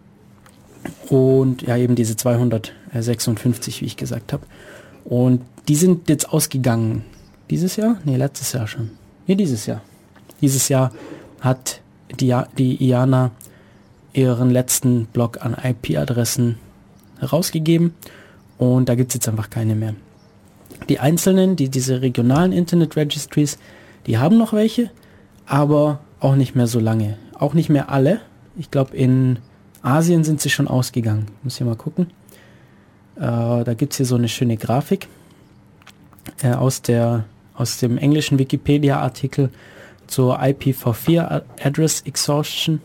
Und ja, eben diese zweihundertsechsundfünfzig, wie ich gesagt habe. Und die sind jetzt ausgegangen. Dieses Jahr? Nee, letztes Jahr schon. Nee, dieses Jahr. Dieses Jahr hat die, die I A N A ihren letzten Block an I P-Adressen herausgegeben, und da gibt es jetzt einfach keine mehr. Die einzelnen, die diese regionalen Internet Registries, die haben noch welche, aber auch nicht mehr so lange. Auch nicht mehr alle. Ich glaube, in Asien sind sie schon ausgegangen. Ich muss hier mal gucken. Äh, da gibt es hier so eine schöne Grafik äh, aus, der, aus dem englischen Wikipedia-Artikel zur I P v vier Address Exhaustion.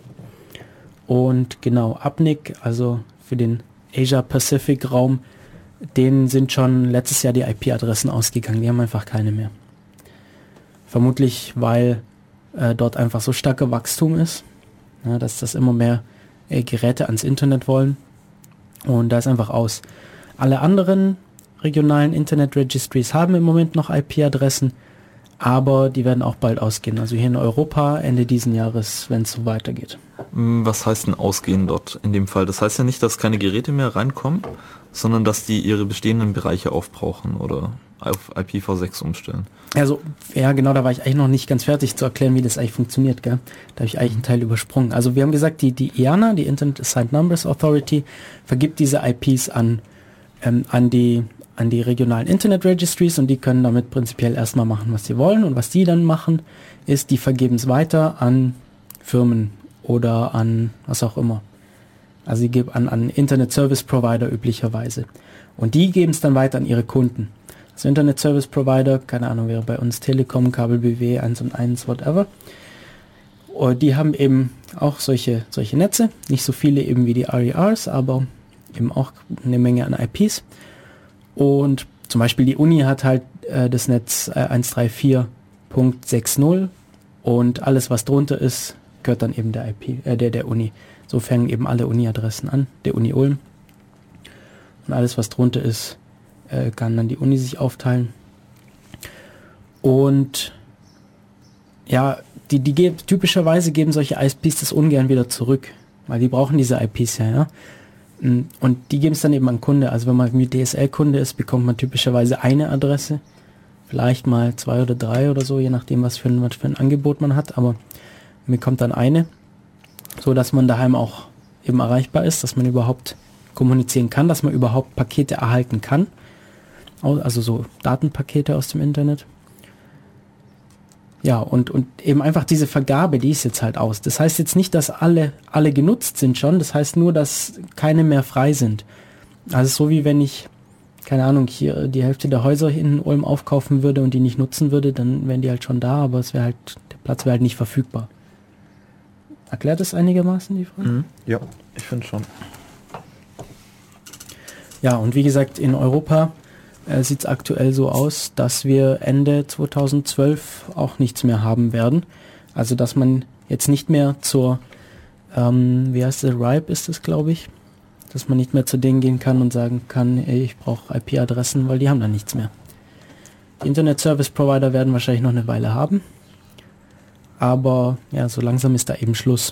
Und genau, A P N I C, also für den Asia-Pacific-Raum, denen sind schon letztes Jahr die I P-Adressen ausgegangen. Die haben einfach keine mehr. Vermutlich, weil äh, dort einfach so starker Wachstum ist, ja, dass das immer mehr äh, Geräte ans Internet wollen. Und da ist einfach aus. Alle anderen regionalen Internet-Registries haben im Moment noch I P-Adressen, aber die werden auch bald ausgehen. Also hier in Europa Ende diesen Jahres, wenn es so weitergeht. Was heißt denn ausgehen dort in dem Fall? Das heißt ja nicht, dass keine Geräte mehr reinkommen, sondern dass die ihre bestehenden Bereiche aufbrauchen oder auf I P v sechs umstellen. Also, ja genau, da war ich eigentlich noch nicht ganz fertig zu erklären, wie das eigentlich funktioniert, gell? Da habe ich eigentlich einen Teil übersprungen. Also wir haben gesagt, die, die I A N A, die Internet Assigned Numbers Authority, vergibt diese I Ps an, ähm, an die an die regionalen Internet Registries, und die können damit prinzipiell erstmal machen, was sie wollen, und was die dann machen, ist, die vergeben es weiter an Firmen oder an was auch immer. Also sie geben an, an Internet Service Provider üblicherweise. Und die geben es dann weiter an ihre Kunden. Also Internet Service Provider, keine Ahnung, wäre bei uns Telekom, Kabel B W, eins und eins, whatever. Und die haben eben auch solche, solche Netze, nicht so viele eben wie die R E Rs, aber eben auch eine Menge an I Ps. Und zum Beispiel die Uni hat halt äh, das Netz äh, eins drei vier Punkt sechs null, und alles, was drunter ist, gehört dann eben der I P, äh, der, der Uni. So fangen eben alle Uni-Adressen an, der Uni Ulm. Und alles, was drunter ist, äh, kann dann die Uni sich aufteilen. Und ja, die, die ge- typischerweise geben solche I S Ps das ungern wieder zurück, weil die brauchen diese I Ps ja, ja. Und die geben es dann eben an Kunde. Also wenn man irgendwie D S L-Kunde ist, bekommt man typischerweise eine Adresse, vielleicht mal zwei oder drei oder so, je nachdem, was für ein, was für ein Angebot man hat, aber man bekommt dann eine, so dass man daheim auch eben erreichbar ist, dass man überhaupt kommunizieren kann, dass man überhaupt Pakete erhalten kann, also so Datenpakete aus dem Internet. Ja, und, und eben einfach diese Vergabe, die ist jetzt halt aus. Das heißt jetzt nicht, dass alle, alle genutzt sind schon, das heißt nur, dass keine mehr frei sind. Also so wie wenn ich, keine Ahnung, hier die Hälfte der Häuser in Ulm aufkaufen würde und die nicht nutzen würde, dann wären die halt schon da, aber es wäre halt, der Platz wäre halt nicht verfügbar. Erklärt das einigermaßen, die Frage? Mhm. Ja, ich finde schon. Ja, und wie gesagt, in Europa äh, sieht es aktuell so aus, dass wir Ende zweitausendzwölf auch nichts mehr haben werden. Also dass man jetzt nicht mehr zur, ähm, wie heißt es, R I P ist es, glaube ich, dass man nicht mehr zu denen gehen kann und sagen kann, ey, ich brauche I P-Adressen, weil die haben dann nichts mehr. Die Internet-Service-Provider werden wahrscheinlich noch eine Weile haben, aber ja, so langsam ist da eben Schluss.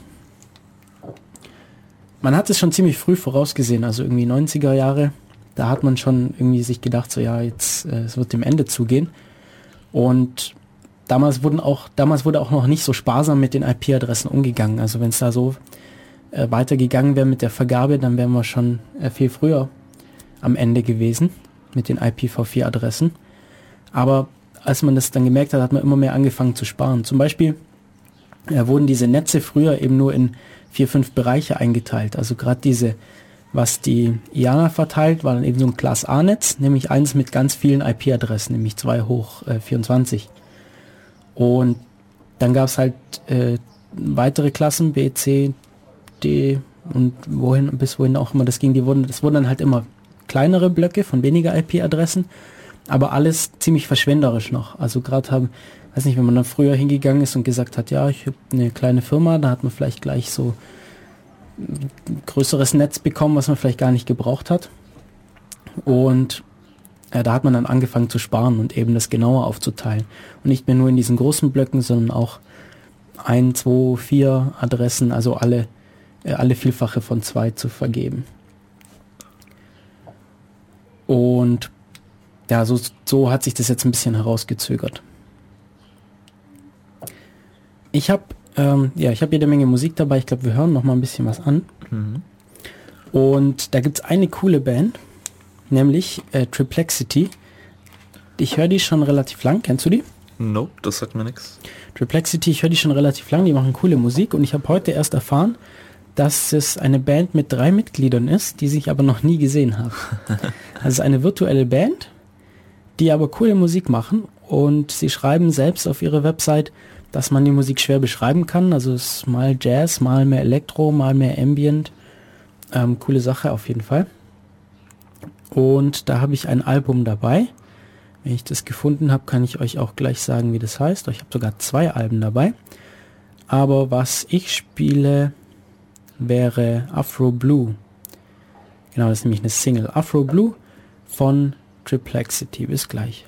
Man hat es schon ziemlich früh vorausgesehen, also irgendwie neunziger Jahre, da hat man schon irgendwie sich gedacht, so ja, jetzt äh, es wird dem Ende zugehen. Und damals wurden auch, damals wurde auch noch nicht so sparsam mit den I P-Adressen umgegangen. Also wenn es da so äh, weitergegangen wäre mit der Vergabe, dann wären wir schon äh, viel früher am Ende gewesen mit den I P v vier Adressen. Aber als man das dann gemerkt hat, hat man immer mehr angefangen zu sparen. Zum Beispiel äh, wurden diese Netze früher eben nur in vier, fünf Bereiche eingeteilt. Also gerade diese, was die I A N A verteilt, war dann eben so ein Class A-Netz, nämlich eins mit ganz vielen I P-Adressen, nämlich zwei hoch äh, vierundzwanzig. Und dann gab es halt äh, weitere Klassen, B, C, D und wohin, bis wohin auch immer das ging. Die wurden, das wurden dann halt immer kleinere Blöcke von weniger I P-Adressen, aber alles ziemlich verschwenderisch noch. Also gerade haben, weiß nicht, wenn man dann früher hingegangen ist und gesagt hat, ja, ich habe eine kleine Firma, da hat man vielleicht gleich so ein größeres Netz bekommen, was man vielleicht gar nicht gebraucht hat. Und ja, da hat man dann angefangen zu sparen und eben das genauer aufzuteilen. Und nicht mehr nur in diesen großen Blöcken, sondern auch ein, zwei, vier Adressen, also alle, äh, alle Vielfache von zwei zu vergeben. Und ja, so, so hat sich das jetzt ein bisschen herausgezögert. Ich habe ähm, ja, ich habe jede Menge Musik dabei. Ich glaube, wir hören noch mal ein bisschen was an. Mhm. Und da gibt es eine coole Band, nämlich äh, Triplexity. Ich höre die schon relativ lang. Kennst du die? Nope, das sagt mir nichts. Triplexity, ich höre die schon relativ lang. Die machen coole Musik und ich habe heute erst erfahren, dass es eine Band mit drei Mitgliedern ist, die sich aber noch nie gesehen haben. Also eine virtuelle Band, die aber coole Musik machen und sie schreiben selbst auf ihrer Website, dass man die Musik schwer beschreiben kann. Also es ist mal Jazz, mal mehr Elektro, mal mehr Ambient. Ähm, coole Sache auf jeden Fall. Und da habe ich ein Album dabei. Wenn ich das gefunden habe, kann ich euch auch gleich sagen, wie das heißt. Ich habe sogar zwei Alben dabei. Aber was ich spiele, wäre Afro Blue. Genau, das ist nämlich eine Single. Afro Blue von Triplexity. Bis gleich.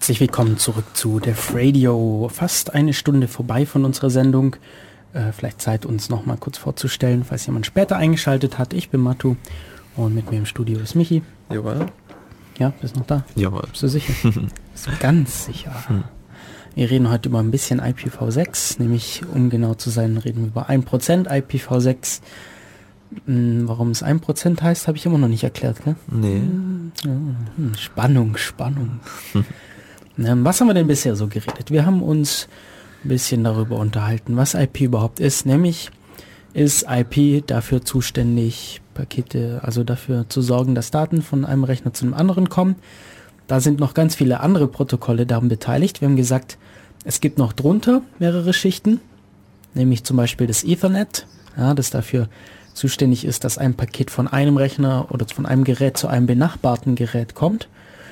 Herzlich willkommen zurück zu Def Radio. Fast eine Stunde vorbei von unserer Sendung. Äh, vielleicht Zeit, uns noch mal kurz vorzustellen, falls jemand später eingeschaltet hat. Ich bin Matu und mit mir im Studio ist Michi. Jawohl. Ja, bist noch da? Jawohl. Bist du sicher? Bist du ganz sicher? Hm. Wir reden heute über ein bisschen I P v sechs, nämlich um genau zu sein, reden wir über ein Prozent I P v sechs. Hm, warum es ein Prozent heißt, habe ich immer noch nicht erklärt, gell? Nee. Hm, Spannung, Spannung. Hm. Ähm, was haben wir denn bisher so geredet? Wir haben uns ein bisschen darüber unterhalten, was I P überhaupt ist. Nämlich ist I P dafür zuständig, Pakete, also dafür zu sorgen, dass Daten von einem Rechner zu einem anderen kommen. Da sind noch ganz viele andere Protokolle daran beteiligt. Wir haben gesagt, es gibt noch drunter mehrere Schichten, nämlich zum Beispiel das Ethernet, ja, das dafür zuständig ist, dass ein Paket von einem Rechner oder von einem Gerät zu einem benachbarten Gerät kommt.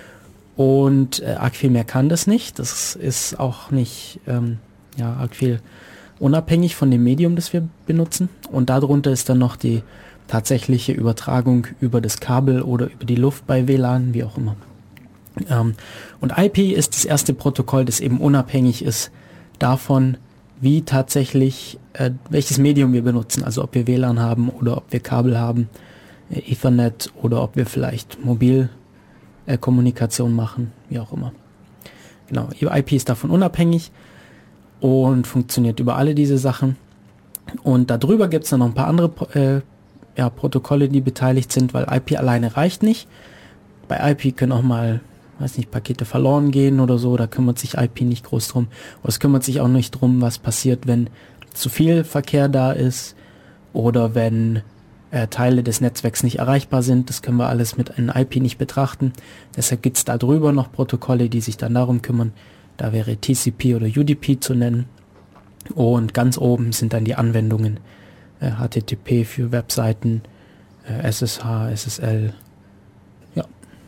Und äh, arg viel mehr kann das nicht. Das ist auch nicht ähm, ja, arg viel unabhängig von dem Medium, das wir benutzen. Und darunter ist dann noch die tatsächliche Übertragung über das Kabel oder über die Luft bei W L A N, wie auch immer. Ähm, und I P ist das erste Protokoll, das eben unabhängig ist davon, wie tatsächlich, äh, welches Medium wir benutzen. Also ob wir W L A N haben oder ob wir Kabel haben, äh, Ethernet oder ob wir vielleicht mobil äh, Kommunikation machen, wie auch immer. Genau, I P ist davon unabhängig und funktioniert über alle diese Sachen. Und darüber gibt es dann noch ein paar andere äh, ja, Protokolle, die beteiligt sind, weil I P alleine reicht nicht. Bei I P können auch mal, weiß nicht, Pakete verloren gehen oder so, da kümmert sich I P nicht groß drum. Aber es kümmert sich auch nicht drum, was passiert, wenn zu viel Verkehr da ist oder wenn äh, Teile des Netzwerks nicht erreichbar sind. Das können wir alles mit einem I P nicht betrachten. Deshalb gibt es da drüber noch Protokolle, die sich dann darum kümmern. Da wäre T C P oder U D P zu nennen. Und ganz oben sind dann die Anwendungen. Äh, H T T P für Webseiten, äh, S S H, S S L. Ja.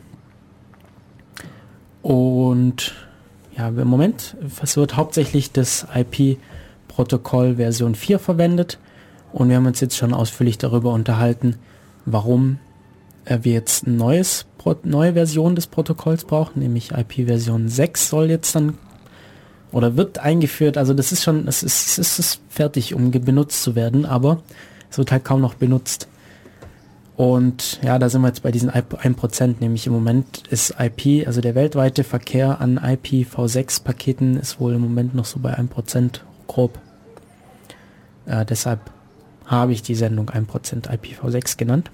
Und ja, im Moment, es wird hauptsächlich das I P-Protokoll Version vier verwendet. Und wir haben uns jetzt schon ausführlich darüber unterhalten, warum äh, wir jetzt ein neues, Pro- neue Version des Protokolls brauchen, nämlich I P Version sechs soll jetzt dann oder wird eingeführt. Also das ist schon, es ist, es ist fertig, um ge- benutzt zu werden, aber es wird halt kaum noch benutzt. Und ja, da sind wir jetzt bei diesen ein Prozent, nämlich im Moment ist I P, also der weltweite Verkehr an I P v sechs Paketen ist wohl im Moment noch so bei ein Prozent grob. Äh, deshalb habe ich die Sendung ein Prozent I P v sechs genannt.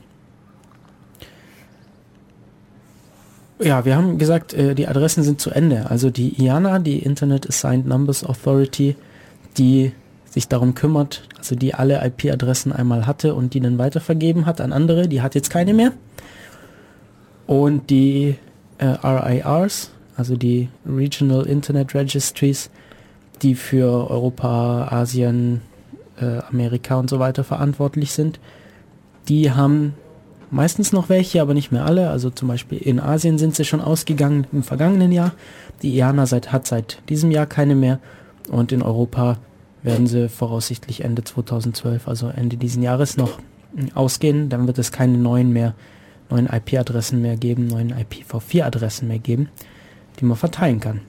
Ja, wir haben gesagt, äh, die Adressen sind zu Ende. Also die I A N A, die Internet Assigned Numbers Authority, die sich darum kümmert, also die alle I P-Adressen einmal hatte und die dann weitervergeben hat an andere, die hat jetzt keine mehr. Und die äh, R I Rs, also die Regional Internet Registries, die für Europa, Asien, äh, Amerika und so weiter verantwortlich sind, die haben meistens noch welche, aber nicht mehr alle. Also zum Beispiel in Asien sind sie schon ausgegangen im vergangenen Jahr. Die I A N A seit, hat seit diesem Jahr keine mehr. Und in Europa werden sie voraussichtlich Ende zweitausendzwölf, also Ende diesen Jahres noch ausgehen. Dann wird es keine neuen mehr, neuen I P-Adressen mehr geben, neuen I P v vier Adressen mehr geben, die man verteilen kann.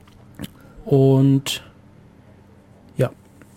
Und ja.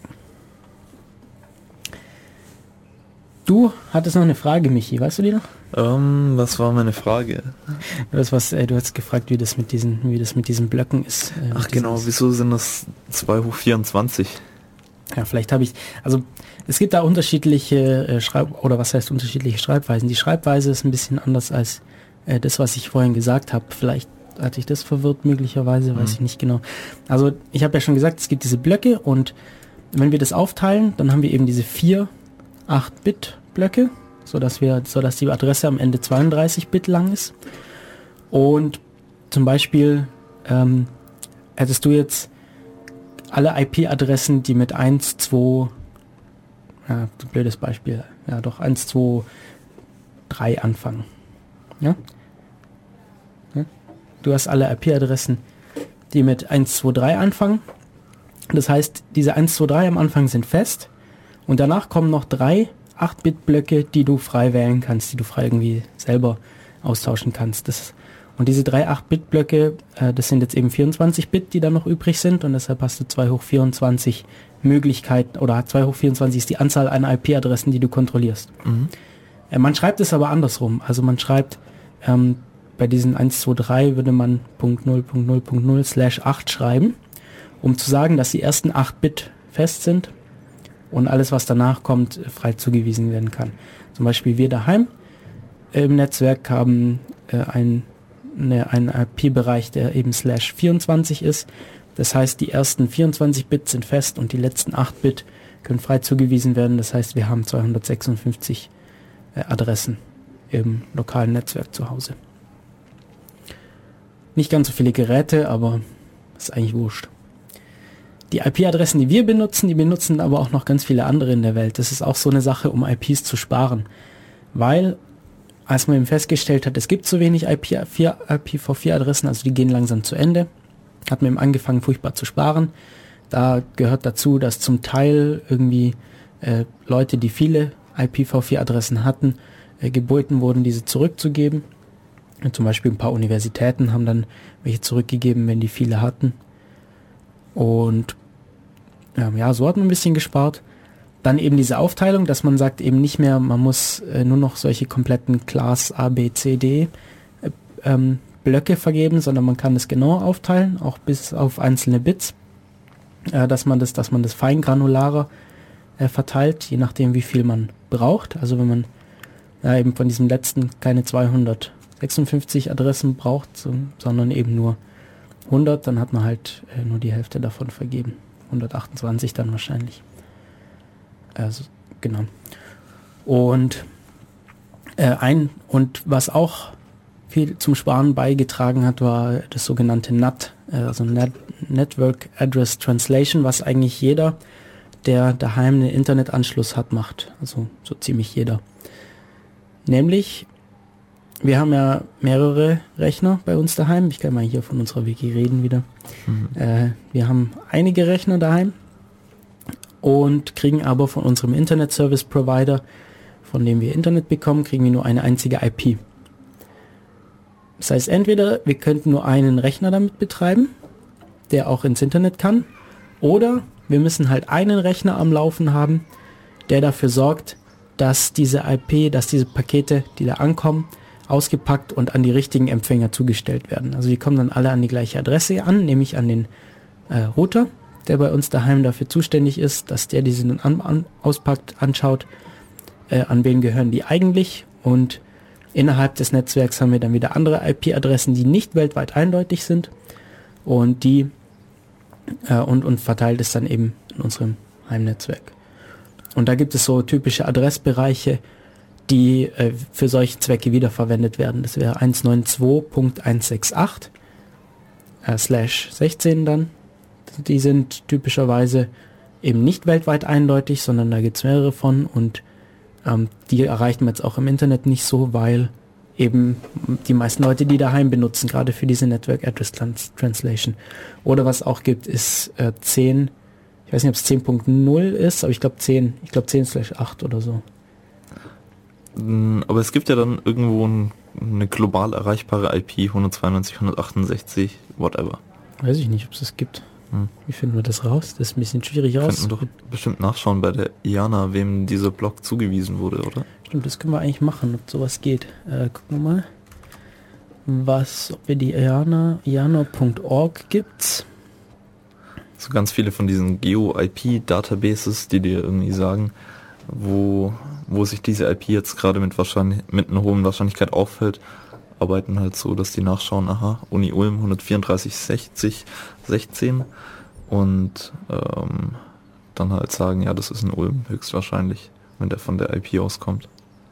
Du hattest noch eine Frage, Michi, weißt du die noch? Ähm, was war meine Frage? Du hast, was, äh, du hast gefragt, wie das mit diesen, wie das mit diesen Blöcken ist. Äh, Ach genau, dieses, wieso sind das zwei hoch vierundzwanzig? Ja, vielleicht habe ich, also es gibt da unterschiedliche äh, Schreib- oder was heißt unterschiedliche Schreibweisen. Die Schreibweise ist ein bisschen anders als äh, das, was ich vorhin gesagt habe. Vielleicht hatte ich das verwirrt, möglicherweise, weiß mhm. ich nicht genau. Also ich habe ja schon gesagt, es gibt diese Blöcke und wenn wir das aufteilen, dann haben wir eben diese vier acht Bit Blöcke, sodass wir, sodass die Adresse am Ende zweiunddreißig Bit lang ist. Und zum Beispiel ähm, hättest du jetzt alle I P-Adressen, die mit eins, zwei, ja, blödes Beispiel, ja doch, eins, zwei, drei anfangen. Ja? Ja? Du hast alle I P-Adressen, die mit eins, zwei, drei anfangen. Das heißt, diese eins, zwei, drei am Anfang sind fest und danach kommen noch drei acht Bit Blöcke, die du frei wählen kannst, die du frei irgendwie selber austauschen kannst. Das, Und diese drei acht Bit Blöcke, äh, das sind jetzt eben vierundzwanzig Bit, die da noch übrig sind und deshalb hast du zwei hoch vierundzwanzig Möglichkeiten, oder zwei hoch vierundzwanzig ist die Anzahl an I P-Adressen, die du kontrollierst. Mhm. Äh, man schreibt es aber andersrum. Also man schreibt, ähm, bei diesen eins zwei drei würde man Punkt null Punkt null Punkt null slash acht schreiben, um zu sagen, dass die ersten acht Bit fest sind und alles, was danach kommt, frei zugewiesen werden kann. Zum Beispiel wir daheim im Netzwerk haben äh, ein, eine, einen I P-Bereich, der eben slash vierundzwanzig ist. Das heißt, die ersten vierundzwanzig Bit sind fest und die letzten acht Bit können frei zugewiesen werden. Das heißt, wir haben zweihundertsechsundfünfzig äh, Adressen im lokalen Netzwerk zu Hause. Nicht ganz so viele Geräte, aber ist eigentlich wurscht. Die I P-Adressen, die wir benutzen, die benutzen aber auch noch ganz viele andere in der Welt. Das ist auch so eine Sache, um I Ps zu sparen. Weil, als man eben festgestellt hat, es gibt so wenig I P v vier Adressen, also die gehen langsam zu Ende, hat man eben angefangen, furchtbar zu sparen. Da gehört dazu, dass zum Teil irgendwie äh, Leute, die viele I P v vier Adressen hatten, äh, gebeten wurden, diese zurückzugeben. Und zum Beispiel ein paar Universitäten haben dann welche zurückgegeben, wenn die viele hatten. Und ähm, ja, so hat man ein bisschen gespart. Dann eben diese Aufteilung, dass man sagt eben nicht mehr, man muss äh, nur noch solche kompletten Class A, B, C, D äh, ähm, Blöcke vergeben, sondern man kann das genau aufteilen, auch bis auf einzelne Bits, äh, dass man das, dass man das feingranularer äh, verteilt, je nachdem wie viel man braucht. Also wenn man äh, eben von diesem letzten keine zweihundertsechsundfünfzig Adressen braucht, so, sondern eben nur hundert, dann hat man halt äh, nur die Hälfte davon vergeben. hundertachtundzwanzig dann wahrscheinlich. Also, genau. Und äh, ein und was auch viel zum Sparen beigetragen hat, war das sogenannte N A T, äh, also Net Network Address Translation, was eigentlich jeder, der daheim einen Internetanschluss hat, macht. Also so ziemlich jeder. Nämlich, wir haben ja mehrere Rechner bei uns daheim. Ich kann mal hier von unserer Wiki reden wieder. Mhm. Äh, wir haben einige Rechner daheim und kriegen aber von unserem Internet Service Provider, von dem wir Internet bekommen, kriegen wir nur eine einzige I P. Das heißt, entweder wir könnten nur einen Rechner damit betreiben, der auch ins Internet kann, oder wir müssen halt einen Rechner am Laufen haben, der dafür sorgt, dass diese I P, dass diese Pakete, die da ankommen, ausgepackt und an die richtigen Empfänger zugestellt werden. Also die kommen dann alle an die gleiche Adresse an, nämlich an den äh, Router, der bei uns daheim dafür zuständig ist, dass der diese dann an, an, auspackt, anschaut, äh, an wen gehören die eigentlich, und innerhalb des Netzwerks haben wir dann wieder andere I P-Adressen, die nicht weltweit eindeutig sind, und die äh, und, und verteilt es dann eben in unserem Heimnetzwerk. Und da gibt es so typische Adressbereiche, die äh, für solche Zwecke wiederverwendet werden. Das wäre eins neun zwei Punkt eins sechs acht äh, slash sechzehn dann. Die sind typischerweise eben nicht weltweit eindeutig, sondern da gibt es mehrere von, und ähm, die erreicht man jetzt auch im Internet nicht so, weil eben die meisten Leute die daheim benutzen, gerade für diese Network Address Trans Translation. Oder was auch gibt, ist äh, zehn, ich weiß nicht, ob es zehn Punkt null ist, aber ich glaube zehn, ich glaube zehn slash acht oder so. Aber es gibt ja dann irgendwo ein, eine global erreichbare I P, hundertzweiundneunzig, hundertachtundsechzig, whatever. Weiß ich nicht, ob es das gibt. Hm. Wie finden wir das raus? Das ist ein bisschen schwierig raus. Könnten wir doch bestimmt nachschauen bei der I A N A, wem dieser Block zugewiesen wurde, oder? Stimmt, das können wir eigentlich machen, ob sowas geht. Äh, gucken wir mal, was, ob wir die I A N A, I A N A Punkt org gibt's. So ganz viele von diesen Geo-I P-Databases, die dir irgendwie sagen, wo, wo sich diese I P jetzt gerade mit wahrscheinlich mit einer hohen Wahrscheinlichkeit auffällt, arbeiten halt so, dass die nachschauen, aha, Uni Ulm hundertvierunddreißig sechzig sechzehn, und ähm, dann halt sagen, ja, das ist in Ulm höchstwahrscheinlich, wenn der von der I P auskommt.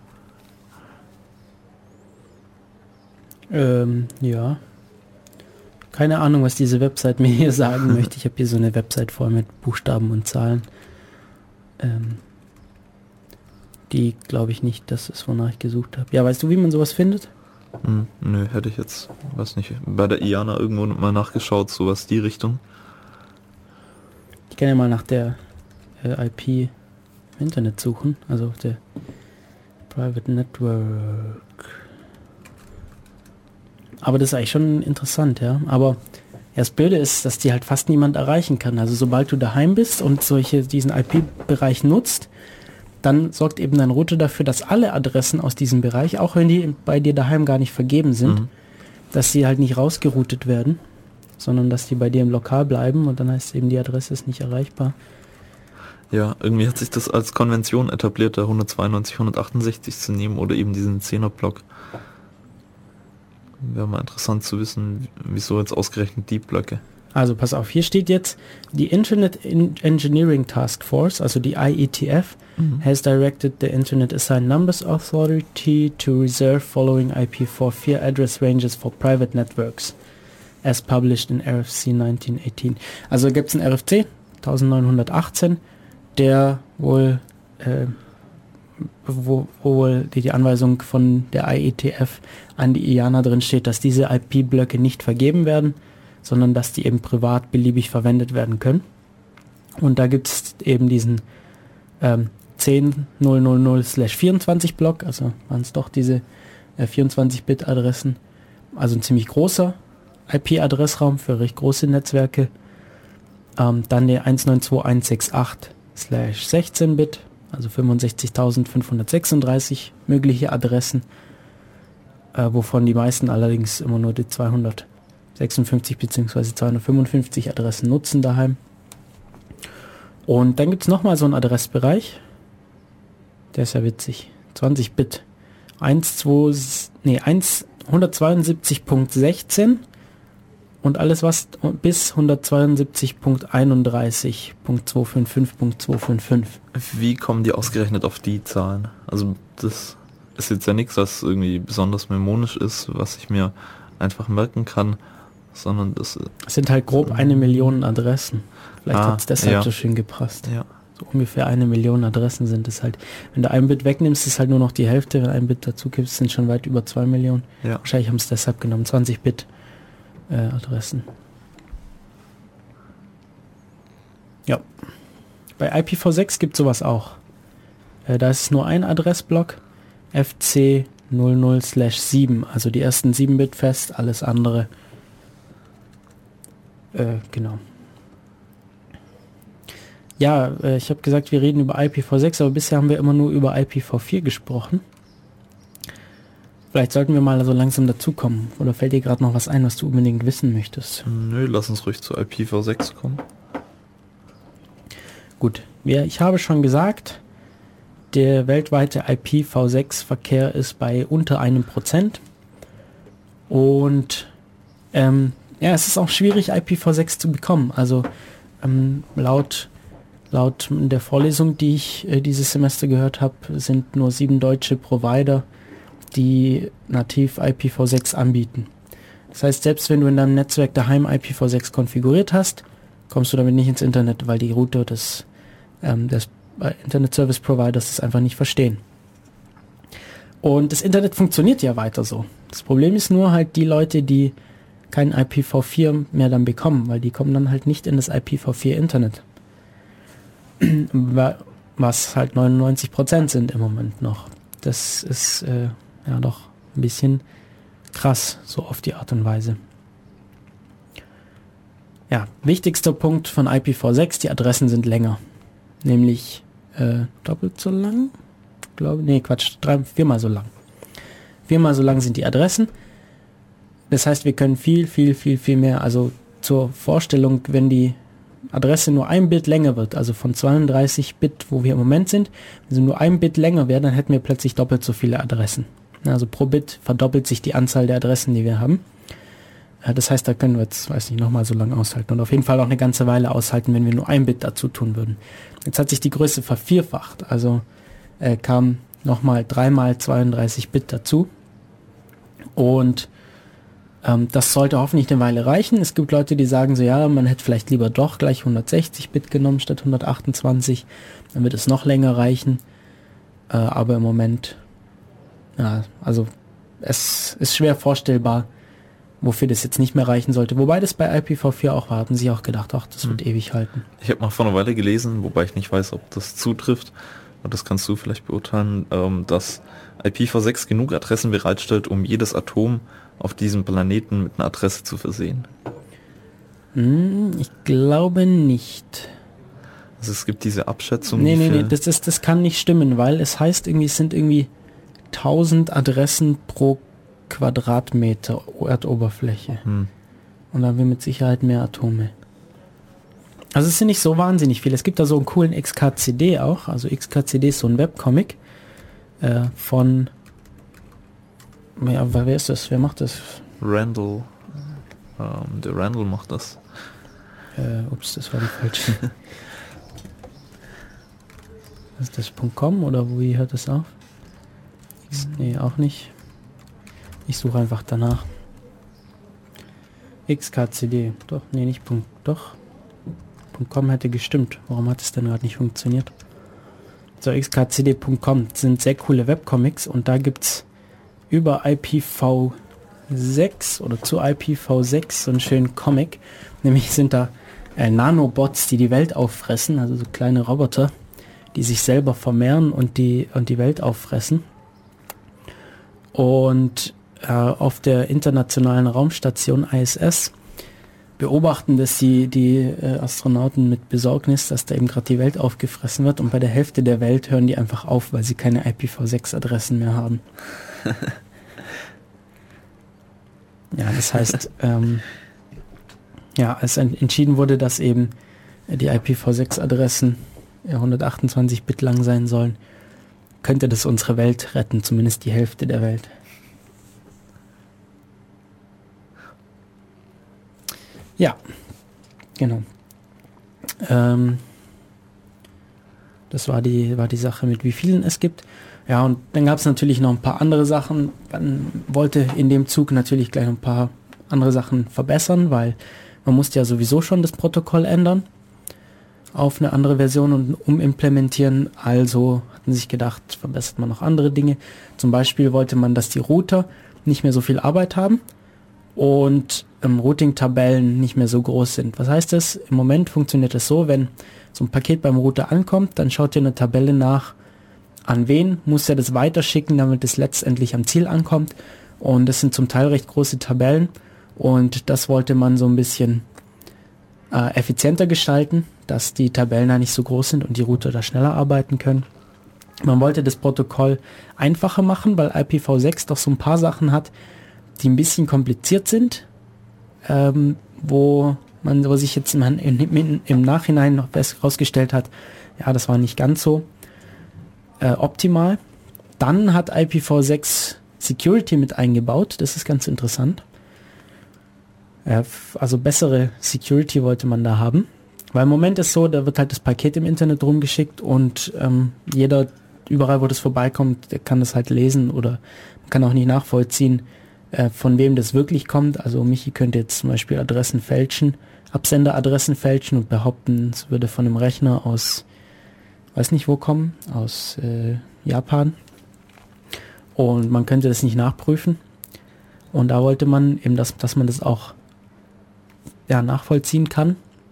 Ähm, ja. Keine Ahnung, was diese Website mir hier sagen möchte. Ich habe hier so eine Website voll mit Buchstaben und Zahlen. Ähm, die glaube ich nicht, das ist, wonach ich gesucht habe. Ja, weißt du, wie man sowas findet? Hm, nö, hätte ich jetzt, weiß nicht, bei der I A N A irgendwo mal nachgeschaut, sowas die Richtung. Ich kann ja mal nach der äh, I P im Internet suchen, also auf der Private Network. aber das ist eigentlich schon interessant, ja. Aber ja, das Blöde ist, dass die halt fast niemand erreichen kann. Also sobald du daheim bist und solche diesen I P-Bereich nutzt, dann sorgt eben dein Router dafür, dass alle Adressen aus diesem Bereich, auch wenn die bei dir daheim gar nicht vergeben sind, mhm. dass sie halt nicht rausgeroutet werden, sondern dass die bei dir im Lokal bleiben und dann heißt eben, die Adresse ist nicht erreichbar. Ja, irgendwie hat sich das als Konvention etabliert, da hundertzweiundneunzig, hundertachtundsechzig zu nehmen oder eben diesen zehner-Block. Wäre mal interessant zu wissen, wieso jetzt ausgerechnet die Blöcke. Also pass auf, hier steht jetzt, die Internet Engineering Task Force, also die I E T F, mhm. has directed the Internet Assigned Numbers Authority to reserve following I P four four address ranges for private networks, as published in R F C neunzehn achtzehn. Also gibt es einen R F C neunzehnhundertachtzehn, der wohl, äh, wo, wo wohl die, die Anweisung von der I E T F an die I A N A drin steht, dass diese I P-Blöcke nicht vergeben werden, sondern dass die eben privat beliebig verwendet werden können. Und da gibt es eben diesen ähm, zehn Punkt null null null Slash vierundzwanzig Block, also waren es doch diese äh, vierundzwanzig-Bit-Adressen, also ein ziemlich großer I P-Adressraum für recht große Netzwerke. Ähm, dann der eins neun zwei eins sechs acht Slash sechzehn Bit, also fünfundsechzigtausendfünfhundertsechsunddreißig mögliche Adressen, äh, wovon die meisten allerdings immer nur die zweihundertsechsundfünfzig bzw. zweihundertfünfundfünfzig Adressen nutzen daheim. Und dann gibt es nochmal so einen Adressbereich, der ist ja witzig, zwanzig Bit, hundertzweiundsiebzig Punkt sechzehn und alles was bis hundertzweiundsiebzig Punkt einunddreißig Punkt zweihundertfünfundfünfzig Punkt zweihundertfünfundfünfzig. Wie kommen die ausgerechnet auf die Zahlen? Also das ist jetzt ja nichts, was irgendwie besonders mnemonisch ist, was ich mir einfach merken kann, sondern das es sind halt grob eine Million Adressen. Vielleicht ah, hat es deshalb ja. so schön gepasst. Ja. So ungefähr eine Million Adressen sind es halt. Wenn du ein Bit wegnimmst, ist halt nur noch die Hälfte. Wenn ein Bit dazu gibst, sind schon weit über zwei Millionen. Ja. Wahrscheinlich haben es deshalb genommen. zwanzig Bit äh, Adressen. Ja. Bei I P v sechs gibt es sowas auch. Äh, da ist es nur ein Adressblock. F C null null Slash sieben. Also die ersten sieben Bit fest, alles andere. Äh, genau. Ja, äh, ich habe gesagt, wir reden über I P v sechs, aber bisher haben wir immer nur über I P v vier gesprochen. Vielleicht sollten wir mal so langsam dazukommen. Oder fällt dir gerade noch was ein, was du unbedingt wissen möchtest? Nö, lass uns ruhig zu I P v sechs kommen. Gut, wir, ich habe schon gesagt, der weltweite I P v sechs Verkehr ist bei unter einem Prozent. Und ähm, ja, es ist auch schwierig, I P v sechs zu bekommen. Also ähm, laut Laut der Vorlesung, die ich äh, dieses Semester gehört habe, sind nur sieben deutsche Provider, die nativ I P v sechs anbieten. Das heißt, selbst wenn du in deinem Netzwerk daheim I P v sechs konfiguriert hast, kommst du damit nicht ins Internet, weil die Router des, ähm, des äh, Internet Service Providers das einfach nicht verstehen. Und das Internet funktioniert ja weiter so. Das Problem ist nur halt die Leute, die kein I P v vier mehr dann bekommen, weil die kommen dann halt nicht in das I P v vier Internet. Was halt neunundneunzig Prozent sind im Moment noch. Das ist äh, ja doch ein bisschen krass, so auf die Art und Weise. Ja, wichtigster Punkt von I P v sechs, die Adressen sind länger. Nämlich äh, doppelt so lang? Glaube, nee, Quatsch, drei, viermal so lang. Viermal so lang sind die Adressen. Das heißt, wir können viel, viel, viel, viel mehr, also zur Vorstellung, wenn die Adresse nur ein Bit länger wird, also von zweiunddreißig Bit, wo wir im Moment sind, wenn sie nur ein Bit länger wäre, dann hätten wir plötzlich doppelt so viele Adressen. Also pro Bit verdoppelt sich die Anzahl der Adressen, die wir haben. Das heißt, da können wir jetzt, weiß nicht, nochmal so lange aushalten und auf jeden Fall auch eine ganze Weile aushalten, wenn wir nur ein Bit dazu tun würden. Jetzt hat sich die Größe vervierfacht, also äh, kam nochmal dreimal zweiunddreißig Bit dazu und Ähm, das sollte hoffentlich eine Weile reichen. Es gibt Leute, die sagen so, ja, man hätte vielleicht lieber doch gleich hundertsechzig Bit genommen statt hundertachtundzwanzig. Dann wird es noch länger reichen. Äh, aber im Moment, ja, also es ist schwer vorstellbar, wofür das jetzt nicht mehr reichen sollte. Wobei das bei I P v vier auch war, hatten sie auch gedacht, ach, das wird hm. ewig halten. Ich habe mal vor einer Weile gelesen, wobei ich nicht weiß, ob das zutrifft, und das kannst du vielleicht beurteilen, ähm, dass I P v sechs genug Adressen bereitstellt, um jedes Atom auf diesem Planeten mit einer Adresse zu versehen? Hm, ich glaube nicht. Also es gibt diese Abschätzung. Nee, nee, viel... nee, das, ist, das kann nicht stimmen, weil es heißt irgendwie, es sind irgendwie tausend Adressen pro Quadratmeter Erdoberfläche. Hm. Und da haben wir mit Sicherheit mehr Atome. Also es sind nicht so wahnsinnig viele. Es gibt da so einen coolen X K C D auch. Also X K C D ist so ein Webcomic äh, von... Ja, wer ist das? Wer macht das? Randall. Ähm, der Randall macht das. Äh, ups, das war die falsche. Ist das .com oder wie hört das auf? X, nee, auch nicht. Ich suche einfach danach. X K C D. Doch, nee, nicht Punkt. Doch. .com hätte gestimmt. Warum hat es denn gerade nicht funktioniert? So, X K C D Punkt com sind sehr coole Webcomics und da gibt's über I P v sechs oder zu I P v sechs so einen schönen Comic. Nämlich sind da äh, Nanobots, die die Welt auffressen, also so kleine Roboter, die sich selber vermehren und die, und die Welt auffressen. Und äh, auf der internationalen Raumstation I S S beobachten das die, die äh, Astronauten mit Besorgnis, dass da eben gerade die Welt aufgefressen wird, und bei der Hälfte der Welt hören die einfach auf, weil sie keine I P v sechs Adressen mehr haben. Ja, das heißt, ähm, ja, als entschieden wurde, dass eben die I P v sechs Adressen hundertachtundzwanzig Bit lang sein sollen, könnte das unsere Welt retten, zumindest die Hälfte der Welt. Ja, genau. Ähm, das war die, war die Sache, mit wie vielen es gibt. Ja, und dann gab es natürlich noch ein paar andere Sachen. Man wollte in dem Zug natürlich gleich noch ein paar andere Sachen verbessern, weil man musste ja sowieso schon das Protokoll ändern auf eine andere Version und umimplementieren. Also hatten sich gedacht, verbessert man noch andere Dinge. Zum Beispiel wollte man, dass die Router nicht mehr so viel Arbeit haben und ähm, Routing-Tabellen nicht mehr so groß sind. Was heißt das? Im Moment funktioniert das so, wenn so ein Paket beim Router ankommt, dann schaut ihr eine Tabelle nach, an wen muss er das weiterschicken, damit es letztendlich am Ziel ankommt. Und das sind zum Teil recht große Tabellen und das wollte man so ein bisschen äh, effizienter gestalten, dass die Tabellen da nicht so groß sind und die Router da schneller arbeiten können. Man wollte das Protokoll einfacher machen, weil I P v sechs doch so ein paar Sachen hat, die ein bisschen kompliziert sind, ähm, wo man wo sich jetzt im, im, im Nachhinein noch herausgestellt hat, ja, das war nicht ganz so äh, optimal. Dann hat I P v sechs Security mit eingebaut, das ist ganz interessant. Äh, also bessere Security wollte man da haben. Weil im Moment ist so, da wird halt das Paket im Internet rumgeschickt und ähm, jeder, überall wo das vorbeikommt, der kann das halt lesen oder man kann auch nicht nachvollziehen, äh, von wem das wirklich kommt. Also Michi könnte jetzt zum Beispiel Adressen fälschen, Absenderadressen fälschen und behaupten, es würde von einem Rechner aus, weiß nicht wo kommen, aus äh, Japan. Und man könnte das nicht nachprüfen. Und da wollte man eben, dass, dass man das auch ja, nachvollziehen kann.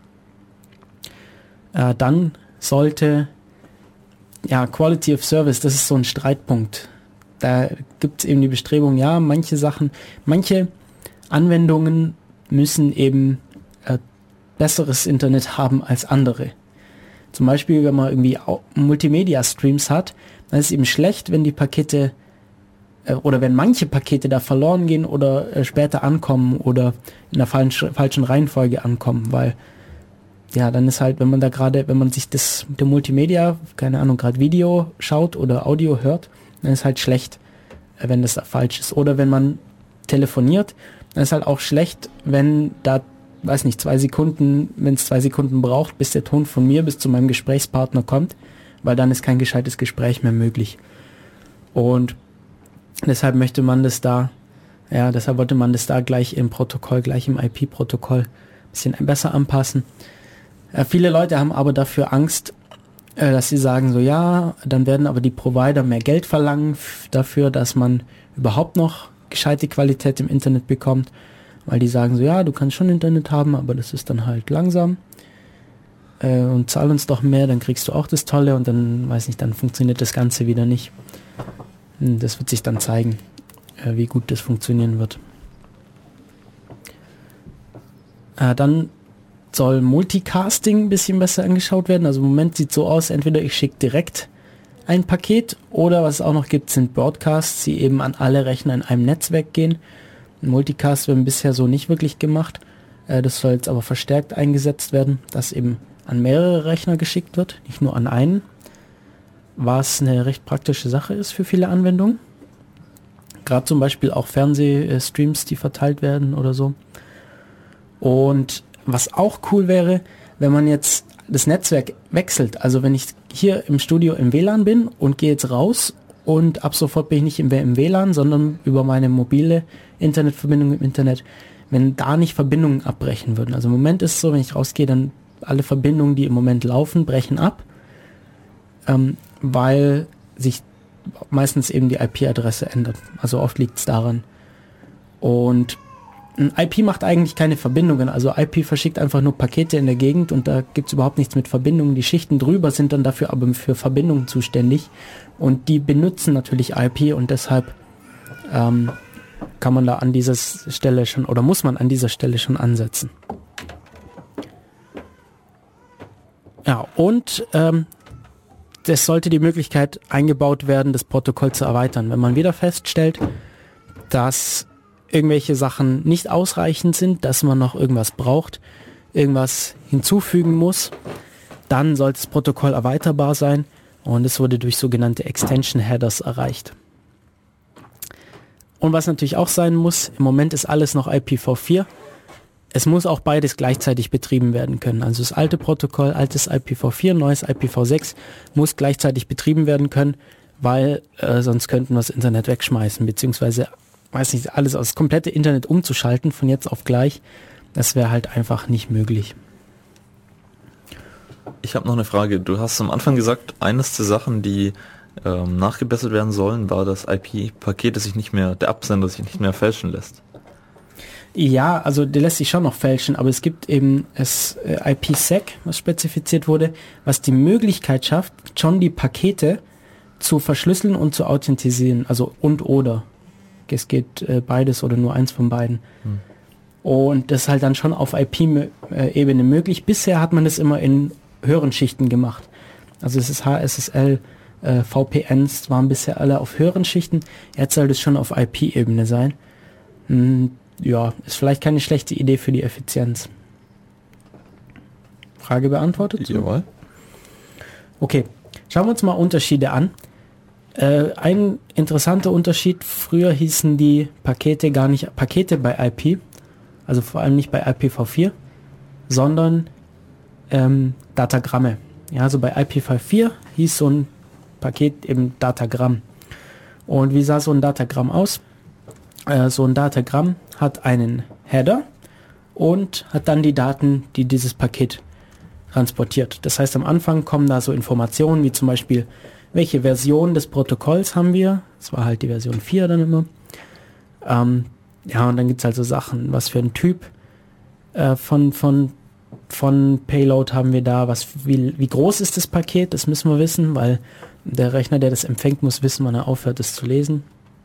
Äh, dann sollte, ja, Quality of Service, das ist so ein Streitpunkt. Da gibt es eben die Bestrebung, ja, manche Sachen, manche Anwendungen müssen eben äh, besseres Internet haben als andere. Zum Beispiel, wenn man irgendwie Multimedia-Streams hat, dann ist es eben schlecht, wenn die Pakete äh, oder wenn manche Pakete da verloren gehen oder äh, später ankommen oder in der falschen, falschen Reihenfolge ankommen, weil ja, dann ist halt, wenn man da gerade, wenn man sich das mit der Multimedia, keine Ahnung, gerade Video schaut oder Audio hört, dann ist halt schlecht, wenn das da falsch ist. Oder wenn man telefoniert, dann ist halt auch schlecht, wenn da, weiß nicht, zwei Sekunden, wenn es zwei Sekunden braucht, bis der Ton von mir bis zu meinem Gesprächspartner kommt, weil dann ist kein gescheites Gespräch mehr möglich. Und deshalb möchte man das da, ja, deshalb wollte man das da gleich im Protokoll, gleich im I P-Protokoll ein bisschen besser anpassen. Äh, viele Leute haben aber dafür Angst, äh, dass sie sagen so, ja, dann werden aber die Provider mehr Geld verlangen f- dafür, dass man überhaupt noch gescheite Qualität im Internet bekommt, weil die sagen so, ja, du kannst schon Internet haben, aber das ist dann halt langsam äh, und zahl uns doch mehr, dann kriegst du auch das Tolle und dann, weiß nicht, dann funktioniert das Ganze wieder nicht. Das wird sich dann zeigen, äh, wie gut das funktionieren wird. Äh, dann soll Multicasting ein bisschen besser angeschaut werden. Also im Moment sieht so aus, entweder ich schicke direkt ein Paket oder was es auch noch gibt, sind Broadcasts, die eben an alle Rechner in einem Netzwerk gehen. Ein Multicast wird bisher so nicht wirklich gemacht. Äh, das soll jetzt aber verstärkt eingesetzt werden, dass eben an mehrere Rechner geschickt wird, nicht nur an einen. Was eine recht praktische Sache ist für viele Anwendungen. Gerade zum Beispiel auch Fernsehstreams, die verteilt werden oder so. Und was auch cool wäre, wenn man jetzt das Netzwerk wechselt. Also wenn ich hier im Studio im W L A N bin und gehe jetzt raus und ab sofort bin ich nicht im, im W L A N, sondern über meine mobile Internetverbindung im Internet, wenn da nicht Verbindungen abbrechen würden. Also im Moment ist es so, wenn ich rausgehe, dann alle Verbindungen, die im Moment laufen, brechen ab, ähm, weil sich meistens eben die I P-Adresse ändert. Also oft liegt es daran. Und ein I P macht eigentlich keine Verbindungen. Also I P verschickt einfach nur Pakete in der Gegend und da gibt es überhaupt nichts mit Verbindungen. Die Schichten drüber sind dann dafür aber für Verbindungen zuständig und die benutzen natürlich I P und deshalb ähm, kann man da an dieser Stelle schon oder muss man an dieser Stelle schon ansetzen. Ja, und ähm, es sollte die Möglichkeit eingebaut werden, das Protokoll zu erweitern. Wenn man wieder feststellt, dass irgendwelche Sachen nicht ausreichend sind, dass man noch irgendwas braucht, irgendwas hinzufügen muss, dann sollte das Protokoll erweiterbar sein und es wurde durch sogenannte Extension Headers erreicht. Und was natürlich auch sein muss, im Moment ist alles noch I P v vier. Es muss auch beides gleichzeitig betrieben werden können. Also das alte Protokoll, altes I P v vier, neues I P v sechs muss gleichzeitig betrieben werden können, weil äh, sonst könnten wir das Internet wegschmeißen, beziehungsweise weiß nicht, alles aus das komplette Internet umzuschalten von jetzt auf gleich, das wäre halt einfach nicht möglich. Ich habe noch eine Frage. Du hast am Anfang gesagt, eines der Sachen, die ähm, nachgebessert werden sollen, war das I P-Paket, das sich nicht mehr, der Absender sich nicht mehr fälschen lässt. Ja, also der lässt sich schon noch fälschen, aber es gibt eben das äh, I P sec, was spezifiziert wurde, was die Möglichkeit schafft, schon die Pakete zu verschlüsseln und zu authentisieren, also und oder. Es geht äh, beides oder nur eins von beiden. Hm. Und das ist halt dann schon auf I P-Ebene möglich. Bisher hat man das immer in höheren Schichten gemacht. Also es ist H S S L, äh, V P Ns waren bisher alle auf höheren Schichten. Jetzt soll das schon auf I P-Ebene sein. Hm, ja, ist vielleicht keine schlechte Idee für die Effizienz. Frage beantwortet? Jawohl. Okay, schauen wir uns mal Unterschiede an. Äh, ein interessanter Unterschied, früher hießen die Pakete gar nicht Pakete bei I P, also vor allem nicht bei I P v vier, sondern ähm, Datagramme. Ja, also bei I P v vier hieß so ein Paket eben Datagramm. Und wie sah so ein Datagramm aus? Äh, so ein Datagramm hat einen Header und hat dann die Daten, die dieses Paket transportiert. Das heißt, am Anfang kommen da so Informationen wie zum Beispiel, welche Version des Protokolls haben wir? Das war halt die Version vier dann immer. Ähm, ja, und dann gibt es halt so Sachen, was für ein Typ äh, von, von, von Payload haben wir da, was, wie, wie groß ist das Paket, das müssen wir wissen, weil der Rechner, der das empfängt, muss wissen, wann er aufhört, es zu lesen.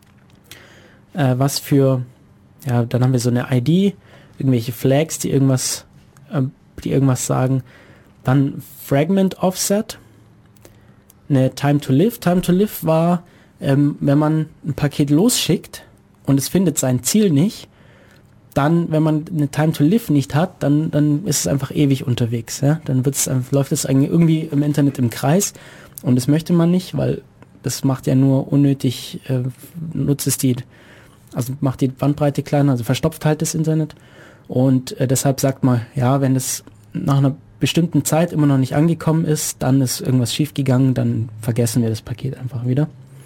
Äh, was für, ja, dann haben wir so eine I D, irgendwelche Flags, die irgendwas, äh, die irgendwas sagen. Dann Fragment Offset, eine Time to Live. Time to Live war, ähm, wenn man ein Paket losschickt und es findet sein Ziel nicht, dann, wenn man eine Time to Live nicht hat, dann, dann ist es einfach ewig unterwegs. Ja? Dann wird's, läuft es irgendwie im Internet im Kreis und das möchte man nicht, weil das macht ja nur unnötig, äh, nutzt es die, also macht die Bandbreite kleiner, also verstopft halt das Internet und äh, deshalb sagt man, ja, wenn es nach einer bestimmten Zeit immer noch nicht angekommen ist, dann ist irgendwas schief gegangen, dann vergessen wir das Paket einfach wieder.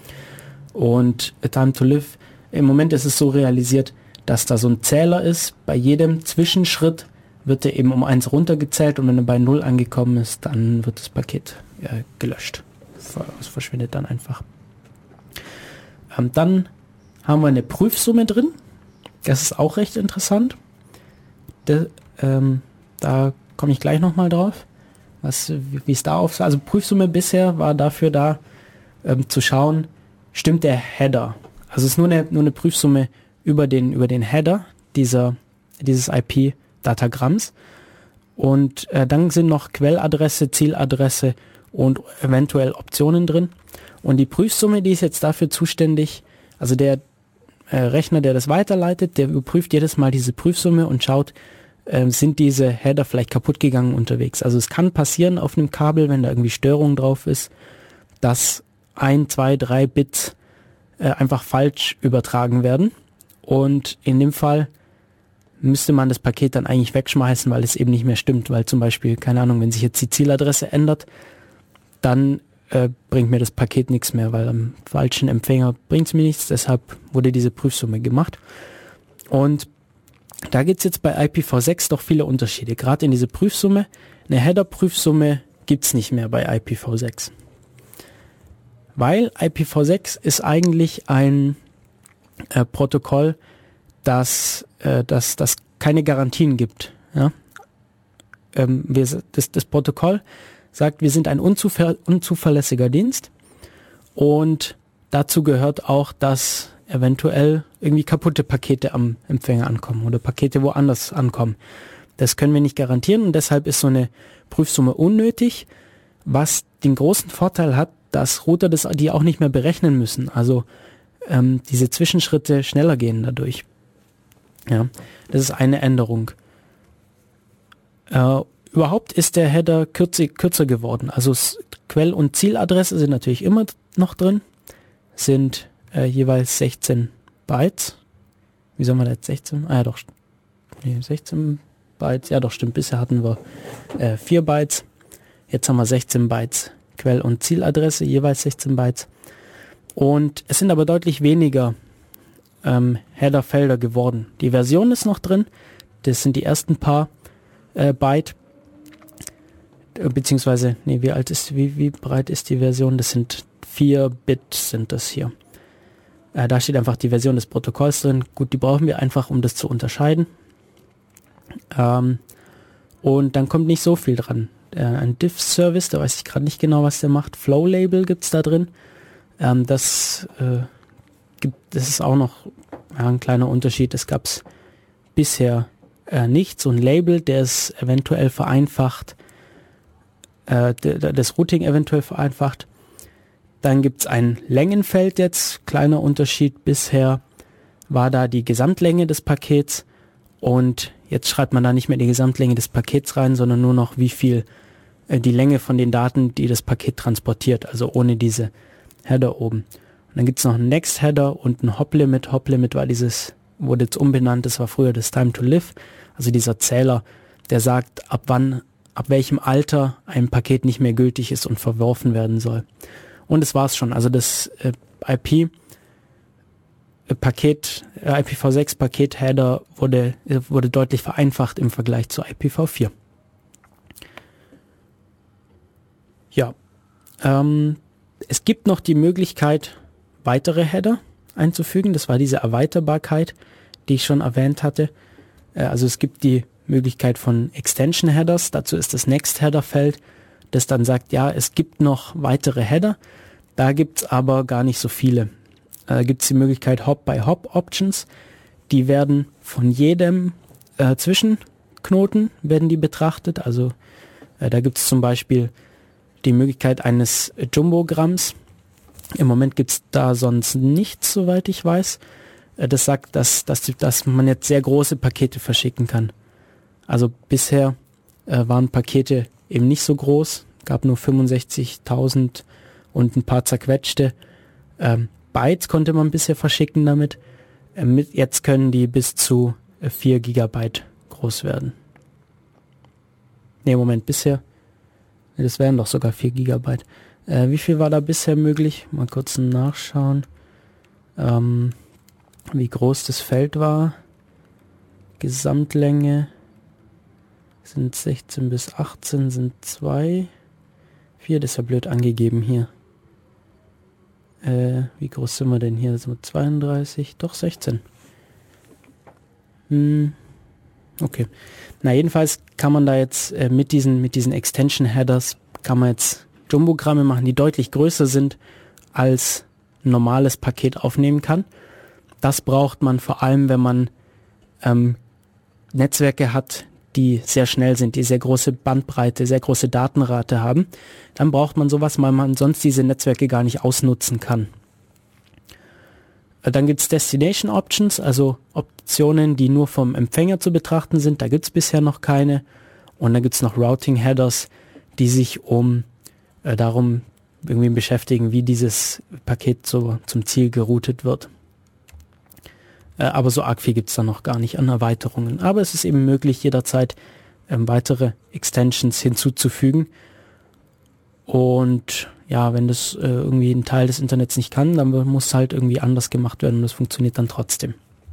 Und Time to Live, im Moment ist es so realisiert, dass da so ein Zähler ist, bei jedem Zwischenschritt wird er eben um eins runtergezählt und wenn er bei null angekommen ist, dann wird das Paket äh, gelöscht. Es verschwindet dann einfach. Ähm, dann haben wir eine Prüfsumme drin, das ist auch recht interessant. De, ähm, da komme ich gleich nochmal drauf, was, wie es da auf, also Prüfsumme bisher war dafür da, ähm, zu schauen, stimmt der Header. Also es ist nur eine, nur eine Prüfsumme über den, über den Header dieser, dieses I P, Datagramms. Und äh, dann sind noch Quelladresse, Zieladresse und eventuell Optionen drin. Und die Prüfsumme, die ist jetzt dafür zuständig, also der äh, Rechner, der das weiterleitet, der überprüft jedes Mal diese Prüfsumme und schaut, äh, sind diese Header vielleicht kaputt gegangen unterwegs. Also es kann passieren auf einem Kabel, wenn da irgendwie Störung drauf ist, dass ein, zwei, drei Bits äh, einfach falsch übertragen werden. Und in dem Fall müsste man das Paket dann eigentlich wegschmeißen, weil es eben nicht mehr stimmt. Weil zum Beispiel, keine Ahnung, wenn sich jetzt die Zieladresse ändert, dann äh, bringt mir das Paket nichts mehr, weil am falschen Empfänger bringt es mir nichts. Deshalb wurde diese Prüfsumme gemacht. Und da gibt es jetzt bei I P v sechs doch viele Unterschiede. Gerade in diese Prüfsumme. Eine Header-Prüfsumme gibt es nicht mehr bei I P v sechs. Weil I P v sechs ist eigentlich ein äh, Protokoll, das, äh, das, das keine Garantien gibt. Ja? Ähm, wir, das, das Protokoll sagt, wir sind ein unzuver- unzuverlässiger Dienst und dazu gehört auch, dass eventuell irgendwie kaputte Pakete am Empfänger ankommen oder Pakete woanders ankommen. Das können wir nicht garantieren und deshalb ist so eine Prüfsumme unnötig, was den großen Vorteil hat, dass Router das, die auch nicht mehr berechnen müssen. Also ähm, diese Zwischenschritte schneller gehen dadurch. Ja, das ist eine Änderung. Äh, überhaupt ist der Header kürzer, kürzer geworden. Also Quell- und Zieladresse sind natürlich immer noch drin, sind äh, jeweils sechzehn Bytes. Wie soll man jetzt sechzehn? Ah ja doch, nee, sechzehn Bytes. Ja doch, stimmt, bisher hatten wir äh, vier Bytes. Jetzt haben wir sechzehn Bytes Quell- und Zieladresse, jeweils sechzehn Bytes. Und es sind aber deutlich weniger ähm, Header-Felder geworden. Die Version ist noch drin, das sind die ersten paar äh, Byte, äh, beziehungsweise, nee, wie alt ist, wie, wie breit ist die Version? Das sind vier Bit sind das hier. Äh, da steht einfach die Version des Protokolls drin. Gut, die brauchen wir einfach, um das zu unterscheiden. Ähm, und dann kommt nicht so viel dran. Äh, ein Diff-Service, da weiß ich gerade nicht genau, was der macht. Flow-Label gibt's da drin. Ähm, das, äh, gibt, das ist auch noch ja, ein kleiner Unterschied. Das gab's bisher äh, nicht. So ein Label, der es eventuell vereinfacht, äh, d- d- das Routing eventuell vereinfacht. Dann gibt's ein Längenfeld jetzt. Kleiner Unterschied. Bisher war da die Gesamtlänge des Pakets und jetzt schreibt man da nicht mehr die Gesamtlänge des Pakets rein, sondern nur noch wie viel äh, die Länge von den Daten, die das Paket transportiert, also ohne diese Header oben. Und dann gibt's noch einen Next Header und ein Hop Limit. Hop Limit war dieses, wurde jetzt umbenannt, das war früher das Time to Live, also dieser Zähler, der sagt, ab wann, ab welchem Alter ein Paket nicht mehr gültig ist und verworfen werden soll. Und das war's schon, also das äh, I P Paket, I P v sechs Paket-Header wurde, wurde deutlich vereinfacht im Vergleich zu I P v vier. Ja, ähm, es gibt noch die Möglichkeit, weitere Header einzufügen. Das war diese Erweiterbarkeit, die ich schon erwähnt hatte. Äh, also es gibt die Möglichkeit von Extension Headers. Dazu ist das Next Header Feld, das dann sagt, ja, es gibt noch weitere Header. Da gibt's aber gar nicht so viele. Da gibt es die Möglichkeit Hop-by-Hop-Options. Die werden von jedem äh, Zwischenknoten werden die betrachtet. Also äh, da gibt es zum Beispiel die Möglichkeit eines Jumbogramms. Im Moment gibt es da sonst nichts, soweit ich weiß. Äh, das sagt, dass, dass, dass man jetzt sehr große Pakete verschicken kann. Also bisher äh, waren Pakete eben nicht so groß. Gab nur fünfundsechzigtausend und ein paar zerquetschte. Ähm, Bytes konnte man bisher verschicken damit. Äh, mit, jetzt können die bis zu äh, vier Gigabyte groß werden. Ne, Moment, bisher. Nee, das wären doch sogar vier Gigabyte. Äh, wie viel war da bisher möglich? Mal kurz nachschauen. Ähm, wie groß das Feld war. Gesamtlänge sind sechzehn bis achtzehn, sind zwei. vier, das ist ja blöd angegeben hier. Äh, wie groß sind wir denn hier? Sind wir zweiunddreißig? Doch, sechzehn. Hm, okay. Na, jedenfalls kann man da jetzt äh, mit diesen, mit diesen Extension Headers kann man jetzt Jumbogramme machen, die deutlich größer sind, als ein normales Paket aufnehmen kann. Das braucht man vor allem, wenn man ähm, Netzwerke hat, die sehr schnell sind, die sehr große Bandbreite, sehr große Datenrate haben, dann braucht man sowas, weil man sonst diese Netzwerke gar nicht ausnutzen kann. Dann gibt es Destination Options, also Optionen, die nur vom Empfänger zu betrachten sind. Da gibt es bisher noch keine. Und dann gibt es noch Routing Headers, die sich um äh, darum irgendwie beschäftigen, wie dieses Paket so zum Ziel geroutet wird. Äh, aber so arg viel gibt es da noch gar nicht an Erweiterungen. Aber es ist eben möglich, jederzeit ähm, weitere Extensions hinzuzufügen. Und ja, wenn das äh, irgendwie ein Teil des Internets nicht kann, dann muss es halt irgendwie anders gemacht werden und das funktioniert dann trotzdem.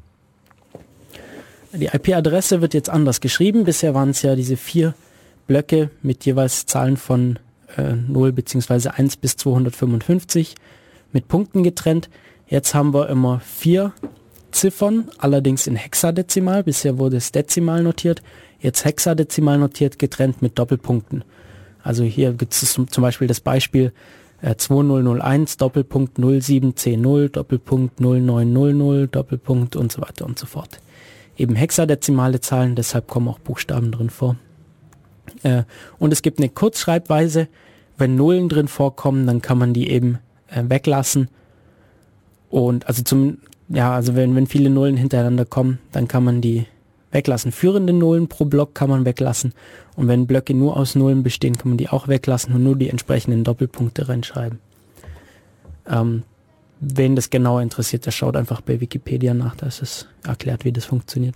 Die I P-Adresse wird jetzt anders geschrieben. Bisher waren es ja diese vier Blöcke mit jeweils Zahlen von äh, null bzw. eins bis zweihundertfünfundfünfzig mit Punkten getrennt. Jetzt haben wir immer vier Ziffern, allerdings in Hexadezimal. Bisher wurde es dezimal notiert, jetzt hexadezimal notiert, getrennt mit Doppelpunkten. Also hier gibt es zum Beispiel das Beispiel äh, zweitausendeins, Doppelpunkt null sieben zehn null, Doppelpunkt null neun null null, Doppelpunkt und so weiter und so fort. Eben hexadezimale Zahlen, deshalb kommen auch Buchstaben drin vor. Äh, und es gibt eine Kurzschreibweise. Wenn Nullen drin vorkommen, dann kann man die eben äh, weglassen. Und also zum, ja, also wenn, wenn viele Nullen hintereinander kommen, dann kann man die weglassen. Führende Nullen pro Block kann man weglassen. Und wenn Blöcke nur aus Nullen bestehen, kann man die auch weglassen und nur die entsprechenden Doppelpunkte reinschreiben. Ähm, wen das genauer interessiert, der schaut einfach bei Wikipedia nach, da ist es erklärt, wie das funktioniert.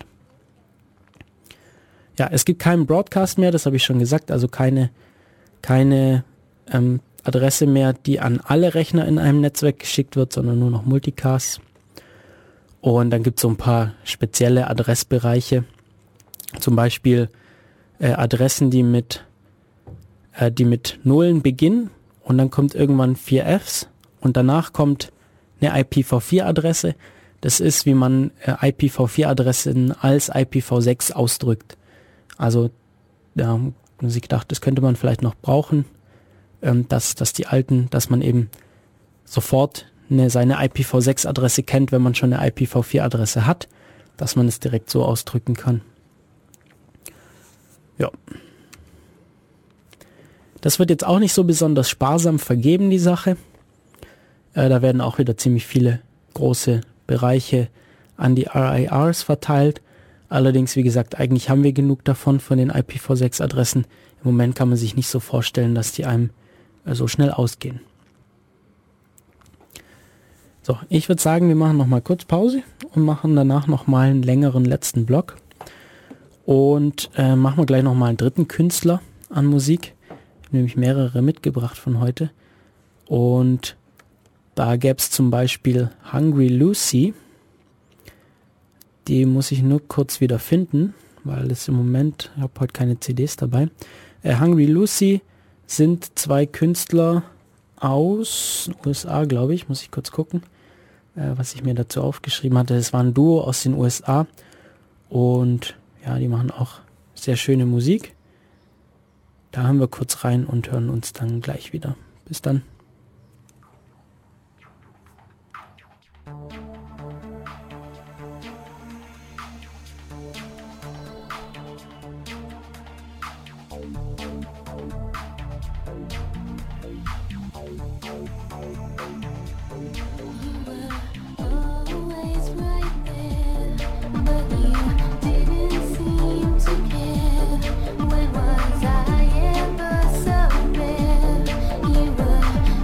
Ja, es gibt keinen Broadcast mehr, das habe ich schon gesagt, also keine, keine ähm, Adresse mehr, die an alle Rechner in einem Netzwerk geschickt wird, sondern nur noch Multicast. Und dann gibt es so ein paar spezielle Adressbereiche, zum Beispiel äh, Adressen, die mit, äh, die mit Nullen beginnen und dann kommt irgendwann vier Fs und danach kommt eine I P v vier Adresse. Das ist, wie man äh, I P v vier Adressen als I P v sechs ausdrückt. Also da haben sie gedacht, das könnte man vielleicht noch brauchen, ähm, dass, dass die alten, dass man eben sofort eine, seine I P v sechs Adresse kennt, wenn man schon eine I P v vier Adresse hat, dass man es direkt so ausdrücken kann. Ja. Das wird jetzt auch nicht so besonders sparsam vergeben, die Sache. Äh, da werden auch wieder ziemlich viele große Bereiche an die R I Rs verteilt. Allerdings, wie gesagt, eigentlich haben wir genug davon, von den I P v sechs Adressen. Im Moment kann man sich nicht so vorstellen, dass die einem äh, so schnell ausgehen. So, ich würde sagen, wir machen nochmal kurz Pause und machen danach nochmal einen längeren letzten Block. Und äh, machen wir gleich nochmal einen dritten Künstler an Musik. Ich habe nämlich mehrere mitgebracht von heute. Und da gäbe es zum Beispiel Hungry Lucy. Die muss ich nur kurz wieder finden, weil es im Moment, ich habe heute keine C Ds dabei. Äh, Hungry Lucy sind zwei Künstler aus U S A, glaube ich. Muss ich kurz gucken, äh, was ich mir dazu aufgeschrieben hatte. Es war ein Duo aus den U S A. Und ja, die machen auch sehr schöne Musik. Da hören wir kurz rein und hören uns dann gleich wieder. Bis dann. When was I ever so bad? You were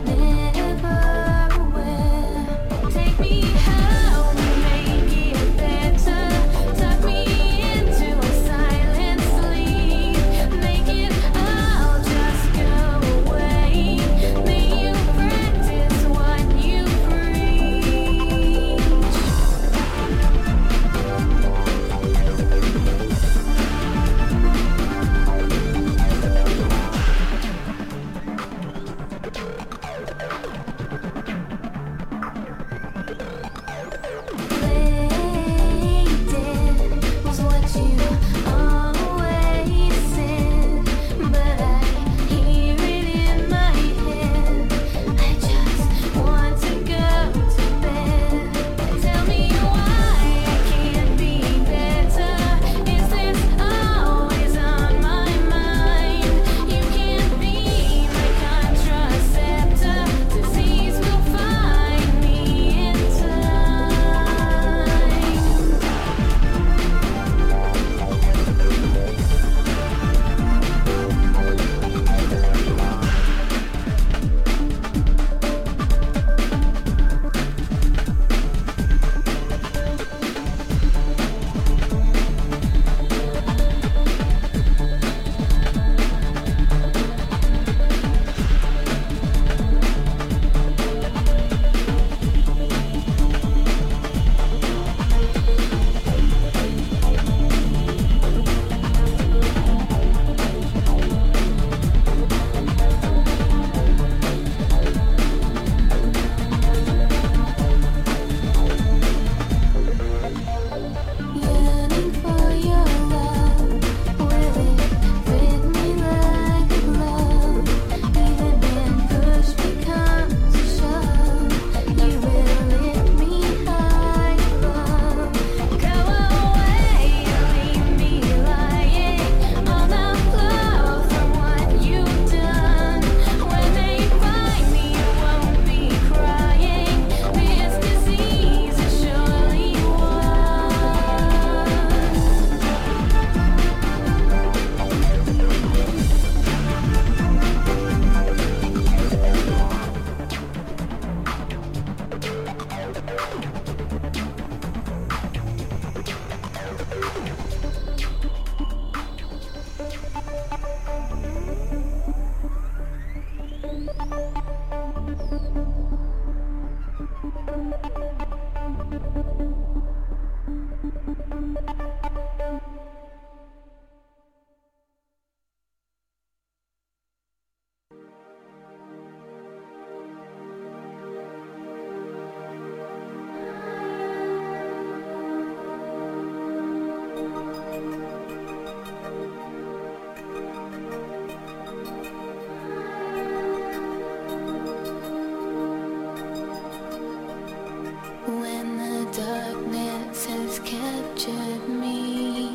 When the darkness has captured me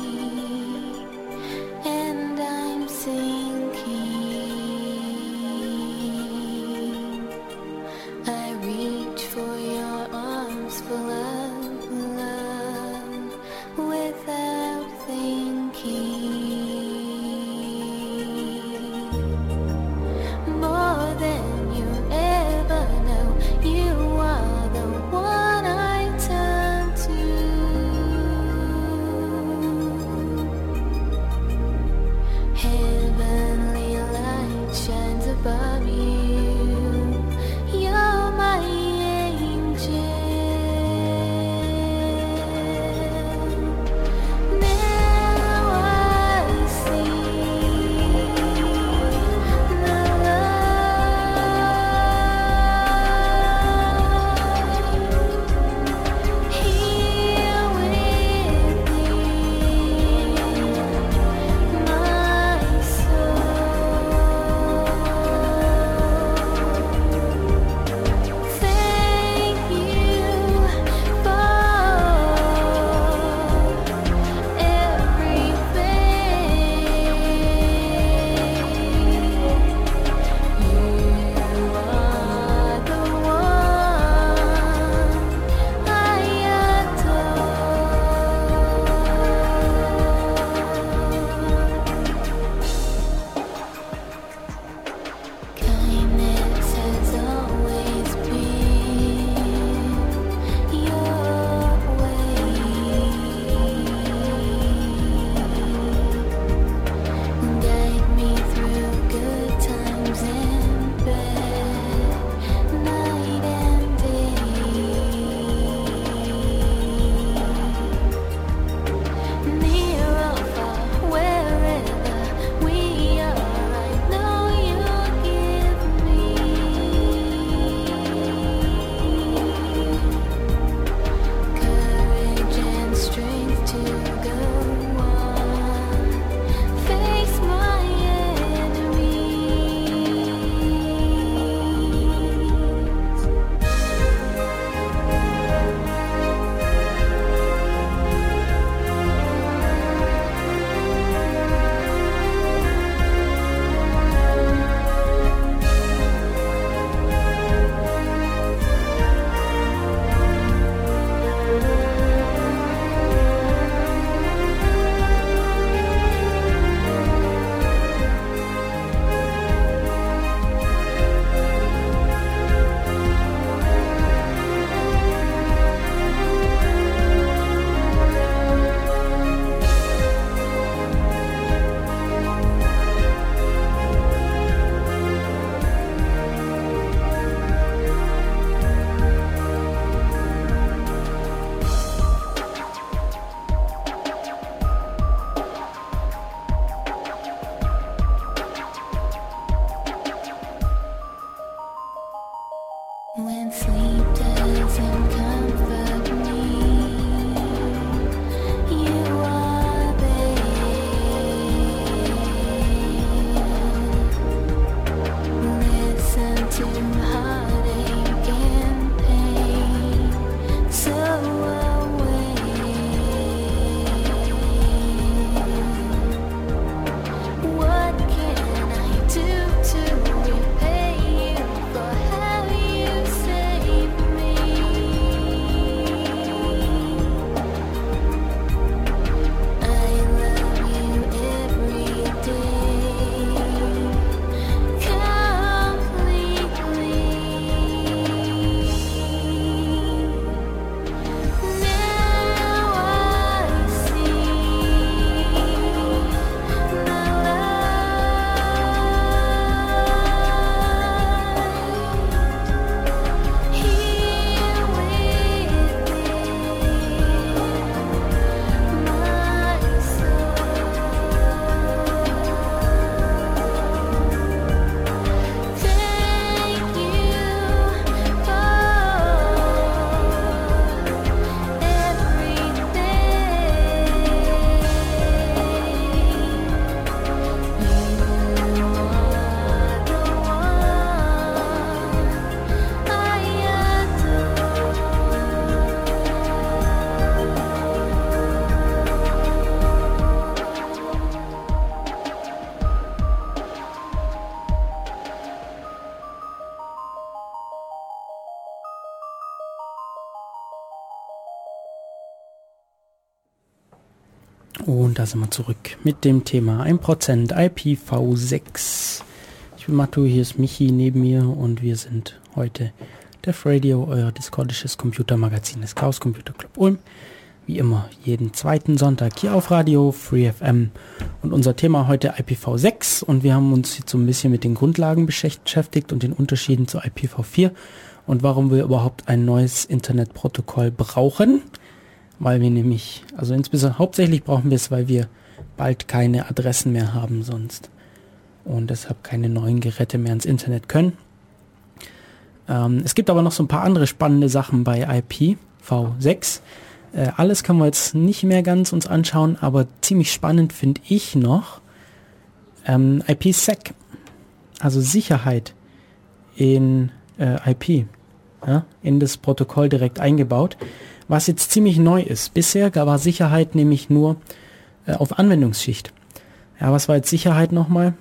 and I'm sinking, I reach for your arms full of love without thinking. More than you ever know, you are the one I turn to. Heavenly light shines above you. You're my angel. Now I see the light here within my soul. Thank you for everything. You are the one I adore. Kindness has always been your way. Guide me through good times and bad, night and day. Near or far, wherever we are, I know you'll give me courage and strength to go on, face my enemies. When sleep doesn't comfort me, you are there. Listen to heartache and pain, so aware. What can I do to repay you for how you saved me? Und da sind wir zurück mit dem Thema ein Prozent I P v sechs. Ich bin Mattu, hier ist Michi neben mir und wir sind heute Def Radio, euer discordisches Computermagazin des Chaos Computer Club Ulm. Wie immer jeden zweiten Sonntag hier auf Radio Free F M. Und unser Thema heute I P v sechs und wir haben uns jetzt so ein bisschen mit den Grundlagen beschäftigt und den Unterschieden zu I P v vier und warum wir überhaupt ein neues Internetprotokoll brauchen. Weil wir nämlich, also insbesondere hauptsächlich brauchen wir es, weil wir bald keine Adressen mehr haben sonst. Und deshalb keine neuen Geräte mehr ins Internet können. Ähm, es gibt aber noch so ein paar andere spannende Sachen bei I P v sechs. Äh, alles können wir jetzt nicht mehr ganz uns anschauen, aber ziemlich spannend finde ich noch ähm, I P sec, also Sicherheit in äh, I P, ja, in das Protokoll direkt eingebaut. Was jetzt ziemlich neu ist. Bisher war Sicherheit nämlich nur äh, auf Anwendungsschicht. Ja, was war jetzt Sicherheit nochmal?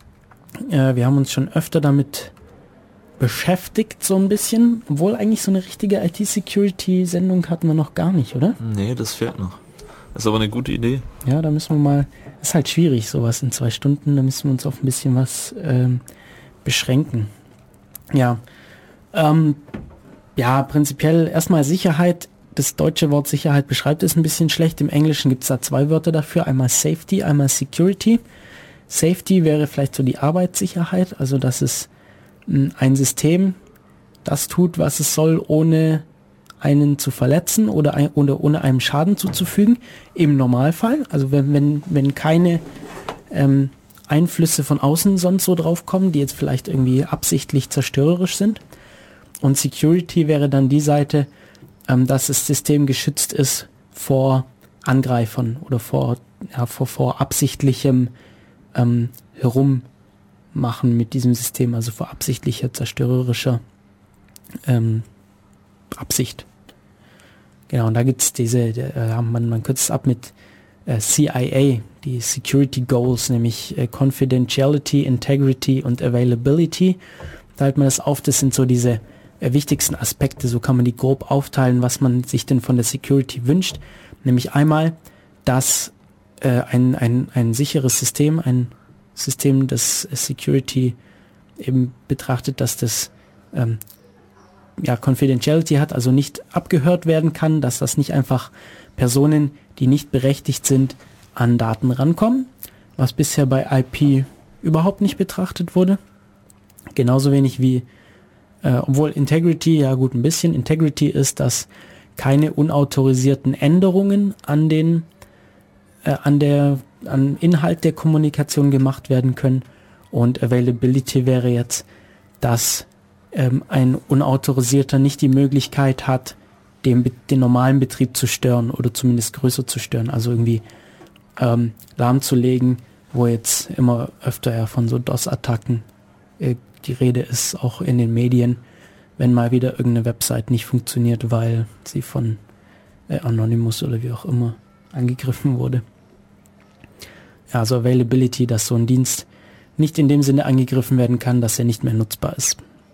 Äh, wir haben uns schon öfter damit beschäftigt, so ein bisschen. Obwohl eigentlich so eine richtige I T-Security-Sendung hatten wir noch gar nicht, oder? Nee, das fehlt noch. Das ist aber eine gute Idee. Ja, da müssen wir mal... Ist halt schwierig, sowas in zwei Stunden. Da müssen wir uns auf ein bisschen was ähm, beschränken. Ja. Ähm, ja, prinzipiell erstmal Sicherheit. Das deutsche Wort Sicherheit beschreibt es ein bisschen schlecht. Im Englischen gibt es da zwei Wörter dafür. Einmal Safety, einmal Security. Safety wäre vielleicht so die Arbeitssicherheit, also dass es mh, ein System das tut, was es soll, ohne einen zu verletzen oder, ein, oder ohne einem Schaden zuzufügen. Im Normalfall, also wenn, wenn, wenn keine ähm, Einflüsse von außen sonst so drauf kommen, die jetzt vielleicht irgendwie absichtlich zerstörerisch sind. Und Security wäre dann die Seite, dass das System geschützt ist vor Angreifern oder vor, ja, vor, vor absichtlichem ähm, Herummachen mit diesem System, also vor absichtlicher zerstörerischer ähm, Absicht. Genau, und da gibt es diese, äh, man, man kürzt es ab mit äh, C I A, die Security Goals, nämlich äh, Confidentiality, Integrity und Availability. Da hält man das auf, das sind so diese wichtigsten Aspekte, so kann man die grob aufteilen, was man sich denn von der Security wünscht. Nämlich einmal, dass äh, ein, ein, ein sicheres System, ein System, das Security eben betrachtet, dass das ähm, ja, Confidentiality hat, also nicht abgehört werden kann, dass das nicht einfach Personen, die nicht berechtigt sind, an Daten rankommen, was bisher bei I P überhaupt nicht betrachtet wurde. Genauso wenig wie Äh, obwohl Integrity, ja gut, ein bisschen Integrity ist, dass keine unautorisierten Änderungen an den, äh, an der, an Inhalt der Kommunikation gemacht werden können. Und Availability wäre jetzt, dass ähm, ein Unautorisierter nicht die Möglichkeit hat, den, den normalen Betrieb zu stören oder zumindest größer zu stören. Also irgendwie ähm, lahmzulegen, wo jetzt immer öfter ja von so DOS-Attacken äh, die Rede ist, auch in den Medien, wenn mal wieder irgendeine Website nicht funktioniert, weil sie von äh, Anonymous oder wie auch immer angegriffen wurde. Ja, also Availability, dass so ein Dienst nicht in dem Sinne angegriffen werden kann, dass er nicht mehr nutzbar ist.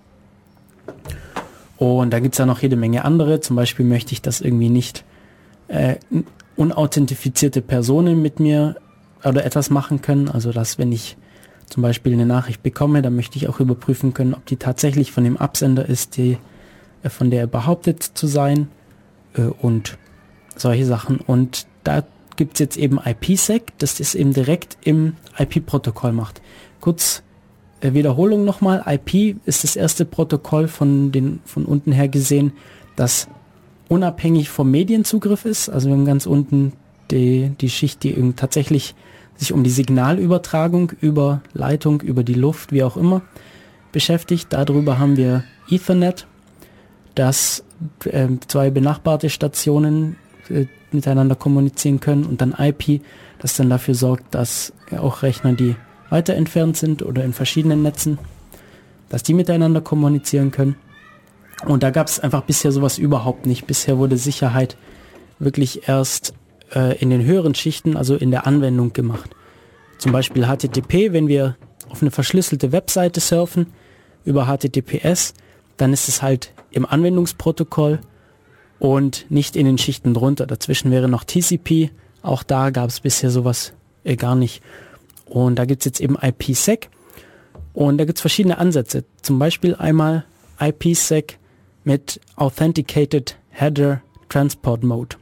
Und da gibt es ja noch jede Menge andere. Zum Beispiel möchte ich, dass irgendwie nicht äh, unauthentifizierte Personen mit mir oder etwas machen können. Also dass, wenn ich zum Beispiel eine Nachricht bekomme, dann möchte ich auch überprüfen können, ob die tatsächlich von dem Absender ist, die, äh, von der er behauptet zu sein äh, und solche Sachen. Und da gibt es jetzt eben I P sec, das das eben direkt im I P-Protokoll macht. Kurz äh, Wiederholung nochmal, I P ist das erste Protokoll von, den, von unten her gesehen, das unabhängig vom Medienzugriff ist. Also wir haben ganz unten die, die Schicht, die eben tatsächlich sich um die Signalübertragung über Leitung, über die Luft, wie auch immer, beschäftigt. Darüber haben wir Ethernet, das äh, zwei benachbarte Stationen äh, miteinander kommunizieren können, und dann I P, das dann dafür sorgt, dass äh, auch Rechner, die weiter entfernt sind oder in verschiedenen Netzen, dass die miteinander kommunizieren können. Und da gab es einfach bisher sowas überhaupt nicht. Bisher wurde Sicherheit wirklich erst in den höheren Schichten, also in der Anwendung gemacht. Zum Beispiel H T T P, wenn wir auf eine verschlüsselte Webseite surfen über H T T P S, dann ist es halt im Anwendungsprotokoll und nicht in den Schichten drunter. Dazwischen wäre noch T C P, Auch da gab es bisher sowas äh, gar nicht. Und da gibt es jetzt eben IPsec. Und da gibt es verschiedene Ansätze. Zum Beispiel einmal IPsec mit Authenticated Header Transport Mode.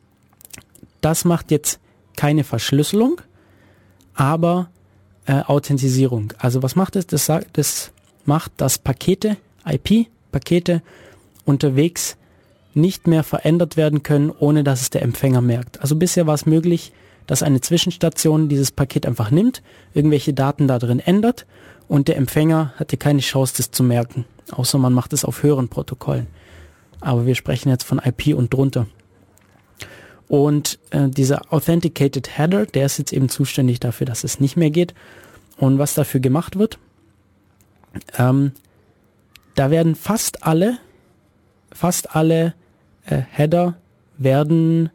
Das macht jetzt keine Verschlüsselung, aber äh, Authentisierung. Also was macht es? Das, sagt, das macht, dass Pakete, I P-Pakete unterwegs nicht mehr verändert werden können, ohne dass es der Empfänger merkt. Also bisher war es möglich, dass eine Zwischenstation dieses Paket einfach nimmt, irgendwelche Daten da drin ändert und der Empfänger hatte keine Chance, das zu merken. Außer man macht es auf höheren Protokollen. Aber wir sprechen jetzt von I P und drunter. Und äh, dieser Authenticated Header, der ist jetzt eben zuständig dafür, dass es nicht mehr geht. Und was dafür gemacht wird, ähm, da werden fast alle, fast alle äh, Header werden,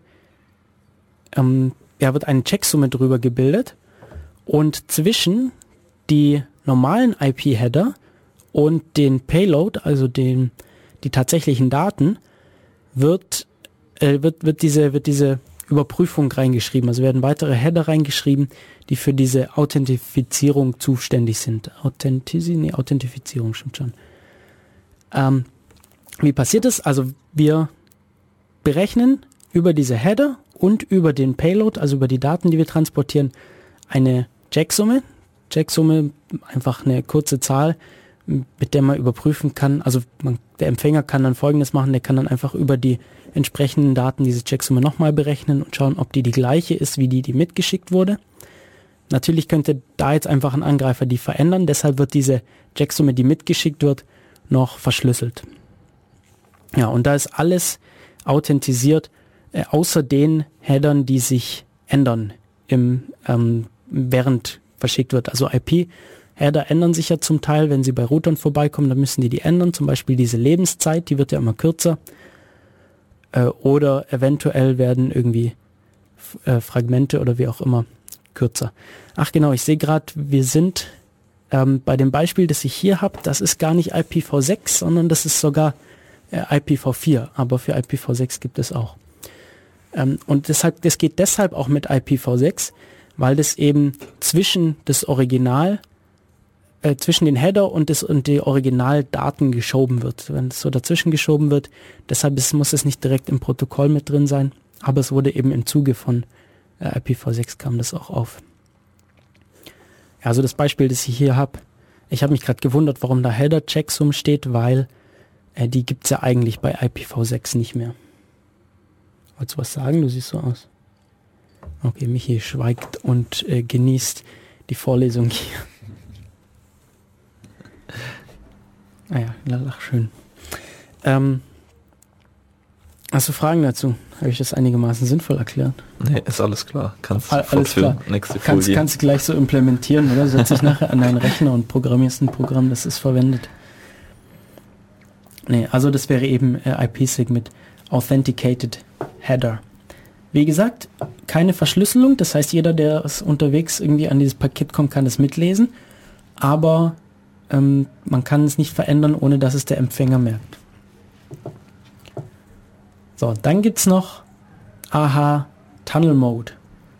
ähm, ja, wird eine Checksumme drüber gebildet und zwischen die normalen I P-Header und den Payload, also den, die tatsächlichen Daten, wird äh, wird wird diese wird diese Überprüfung reingeschrieben. Also werden weitere Header reingeschrieben, die für diese Authentifizierung zuständig sind. Authentici- nee, Authentifizierung stimmt schon. Ähm, wie passiert es? Also wir berechnen über diese Header und über den Payload, also über die Daten, die wir transportieren, eine Checksumme. Checksumme, einfach eine kurze Zahl, mit der man überprüfen kann. Also man, der Empfänger kann dann Folgendes machen, der kann dann einfach über die entsprechenden Daten diese Checksumme nochmal berechnen und schauen, ob die die gleiche ist, wie die, die mitgeschickt wurde. Natürlich könnte da jetzt einfach ein Angreifer die verändern, deshalb wird diese Checksumme, die mitgeschickt wird, noch verschlüsselt. Ja, und da ist alles authentisiert, äh, außer den Headern, die sich ändern, im, ähm, während verschickt wird. Also I P-Header ändern sich ja zum Teil, wenn sie bei Routern vorbeikommen, dann müssen die die ändern. Zum Beispiel diese Lebenszeit, die wird ja immer kürzer. Äh, oder eventuell werden irgendwie äh, Fragmente oder wie auch immer kürzer. Ach genau, ich sehe gerade, wir sind ähm, bei dem Beispiel, das ich hier habe, das ist gar nicht I P v sechs, sondern das ist sogar äh, I P v vier. Aber für I P v sechs gibt es auch. Ähm, und deshalb, das geht deshalb auch mit I P v sechs, weil das eben zwischen das Original, äh, zwischen den Header und, das, und die Originaldaten geschoben wird. Wenn es so dazwischen geschoben wird, deshalb ist, muss es nicht direkt im Protokoll mit drin sein, aber es wurde eben im Zuge von äh, I P v sechs kam das auch auf. Ja, also das Beispiel, das ich hier habe, ich habe mich gerade gewundert, warum da Header-Checksum steht, weil äh, die gibt es ja eigentlich bei I P v sechs nicht mehr. Wolltest du was sagen? Du siehst so aus. Okay, Michi schweigt und äh, genießt die Vorlesung hier. Ah ja, lach schön. Ähm, hast du Fragen dazu? Habe ich das einigermaßen sinnvoll erklärt? Nee, ist alles klar. Kannst All, alles klar. Nächste kannst, Folie. kannst du gleich so implementieren, oder? Setz dich nachher an deinen Rechner und programmierst ein Programm, das ist verwendet. Nee, also das wäre eben äh, IPsec mit Authenticated Header. Wie gesagt, keine Verschlüsselung, das heißt, jeder, der es unterwegs irgendwie an dieses Paket kommt, kann es mitlesen, aber ähm, man kann es nicht verändern, ohne dass es der Empfänger merkt. So, dann gibt's noch A H Tunnel Mode.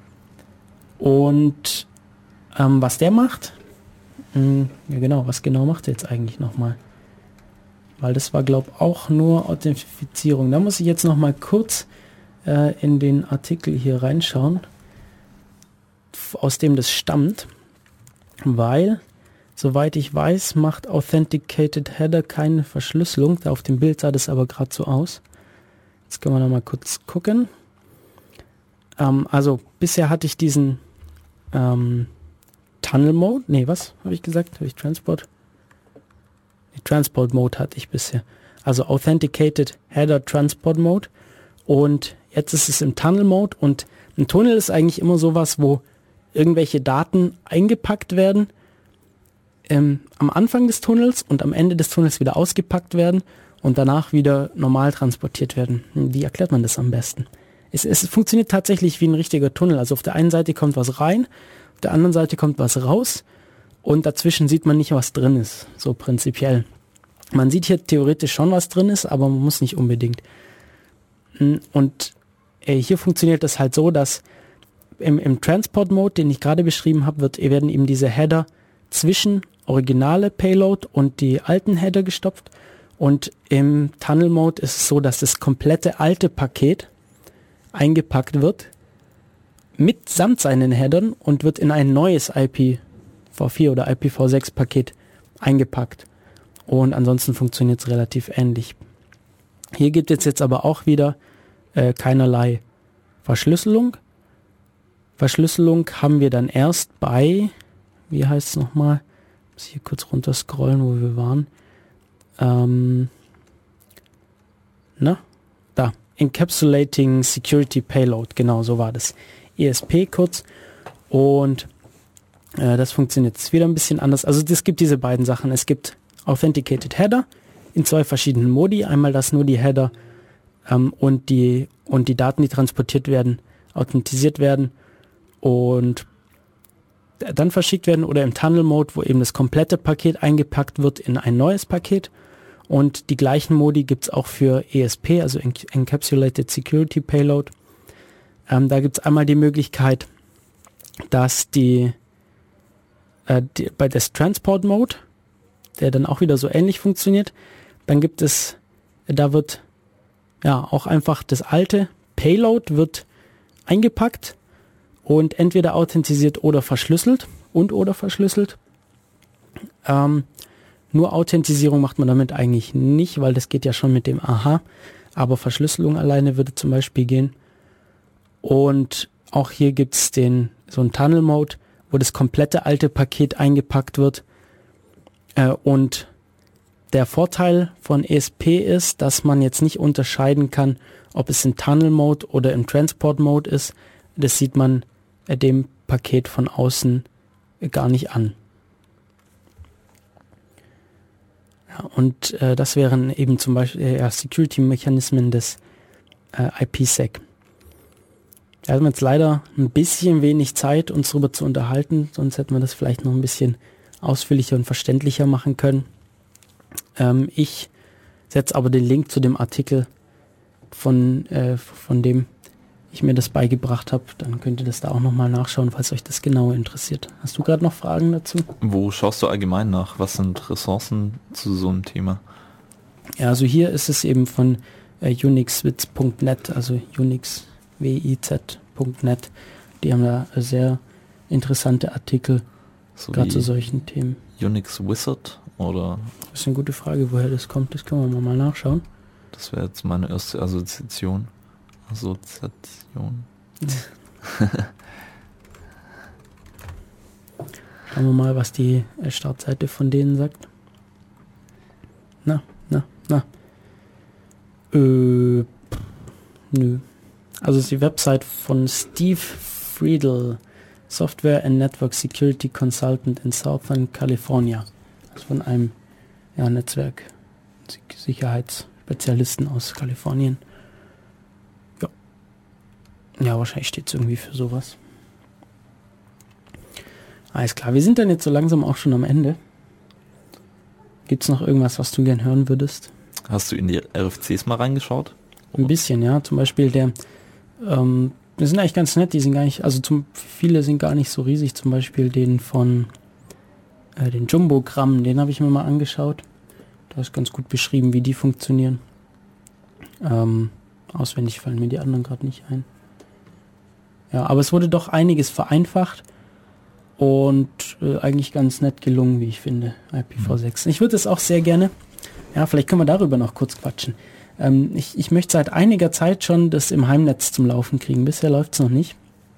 Und ähm, was der macht, hm, ja genau, was genau macht er jetzt eigentlich nochmal? Weil das war, glaube ich, auch nur Authentifizierung. Da muss ich jetzt nochmal kurz äh, in den Artikel hier reinschauen, aus dem das stammt, weil, soweit ich weiß, macht Authenticated Header keine Verschlüsselung. Da auf dem Bild sah das aber gerade so aus. Jetzt können wir noch mal kurz gucken. Ähm, also bisher hatte ich diesen ähm, Tunnel Mode. Nee, was habe ich gesagt? Habe ich Transport? Die Transport Mode hatte ich bisher. Also Authenticated Header Transport Mode. Und jetzt ist es im Tunnel Mode. Und ein Tunnel ist eigentlich immer sowas, wo irgendwelche Daten eingepackt werden ähm, am Anfang des Tunnels und am Ende des Tunnels wieder ausgepackt werden und danach wieder normal transportiert werden. Wie erklärt man das am besten? Es, es funktioniert tatsächlich wie ein richtiger Tunnel. Also auf der einen Seite kommt was rein, auf der anderen Seite kommt was raus und dazwischen sieht man nicht, was drin ist, so prinzipiell. Man sieht hier theoretisch schon, was drin ist, aber man muss nicht unbedingt. Und äh, hier funktioniert das halt so, dass im, im Transport-Mode, den ich gerade beschrieben habe, wird, werden eben diese Header zwischen originale Payload und die alten Header gestopft. Und im Tunnel-Mode ist es so, dass das komplette alte Paket eingepackt wird, mitsamt seinen Headern und wird in ein neues I P v vier oder I P v sechs Paket eingepackt. Und ansonsten funktioniert es relativ ähnlich. Hier gibt es jetzt aber auch wieder äh, keinerlei Verschlüsselung. Verschlüsselung haben wir dann erst bei, wie heißt es nochmal, ich muss hier kurz runter scrollen, wo wir waren. Ähm, na, da, Encapsulating Security Payload, genau so war das. E S P kurz. Und äh, das funktioniert jetzt wieder ein bisschen anders. Also es gibt diese beiden Sachen. Es gibt Authenticated Header in zwei verschiedenen Modi. Einmal, dass nur die Header ähm, und die und die Daten, die transportiert werden, authentisiert werden und dann verschickt werden, oder im Tunnel-Mode, wo eben das komplette Paket eingepackt wird in ein neues Paket. Und die gleichen Modi gibt es auch für E S P, also Encapsulated Security Payload. Ähm, da gibt es einmal die Möglichkeit, dass die, äh, die bei des Transport Mode, der dann auch wieder so ähnlich funktioniert, dann gibt es, da wird ja auch einfach das alte Payload wird eingepackt und entweder authentisiert oder verschlüsselt und oder verschlüsselt. Ähm, nur Authentisierung macht man damit eigentlich nicht, weil das geht ja schon mit dem A H, aber Verschlüsselung alleine würde zum Beispiel gehen. Und auch hier gibt es den so einen Tunnel-Mode, wo das komplette alte Paket eingepackt wird. Äh, und der Vorteil von E S P ist, dass man jetzt nicht unterscheiden kann, ob es im Tunnel-Mode oder im Transport-Mode ist. Das sieht man äh, dem Paket von außen äh, gar nicht an. Ja, und äh, das wären eben zum Beispiel äh, ja, Security-Mechanismen des äh, I P sec. Da haben wir jetzt leider ein bisschen wenig Zeit, uns darüber zu unterhalten, sonst hätten wir das vielleicht noch ein bisschen ausführlicher und verständlicher machen können. Ähm, ich setze aber den Link zu dem Artikel, von, äh, von dem ich mir das beigebracht habe. Dann könnt ihr das da auch nochmal nachschauen, falls euch das genauer interessiert. Hast du gerade noch Fragen dazu? Wo schaust du allgemein nach? Was sind Ressourcen zu so einem Thema? Ja, also hier ist es eben von äh, unixwiz punkt net, also unix wiz punkt net. Die haben da sehr interessante Artikel, So gerade wie zu solchen Themen. Unix Wizard oder? Das ist eine gute Frage, woher das kommt. Das können wir mal nachschauen. Das wäre jetzt meine erste Assoziation. Assoziation. Schauen wir mal, was die äh, Startseite von denen sagt. Na, na, na. Äh, pff, nö. Also es ist die Website von Steve Friedel, Software and Network Security Consultant in Southern California. Also von einem ja, Netzwerk Sicherheitsspezialisten aus Kalifornien. Ja. Ja, wahrscheinlich steht es irgendwie für sowas. Alles klar, wir sind dann jetzt so langsam auch schon am Ende. Gibt es noch irgendwas, was du gern hören würdest? Hast du in die R F Cs mal reingeschaut? Ein bisschen, ja. Zum Beispiel der, ähm, die sind eigentlich ganz nett, die sind gar nicht, also zum, viele sind gar nicht so riesig. Zum Beispiel den von, äh, den Jumbogramm, den habe ich mir mal angeschaut. Da ist ganz gut beschrieben, wie die funktionieren. Ähm, auswendig fallen mir die anderen gerade nicht ein. Ja, aber es wurde doch einiges vereinfacht und äh, eigentlich ganz nett gelungen, wie ich finde, I P v sechs. Ich würde es auch sehr gerne, ja, vielleicht können wir darüber noch kurz quatschen. Ähm, ich, ich möchte seit einiger Zeit schon das im Heimnetz zum Laufen kriegen. Bisher läuft es noch nicht.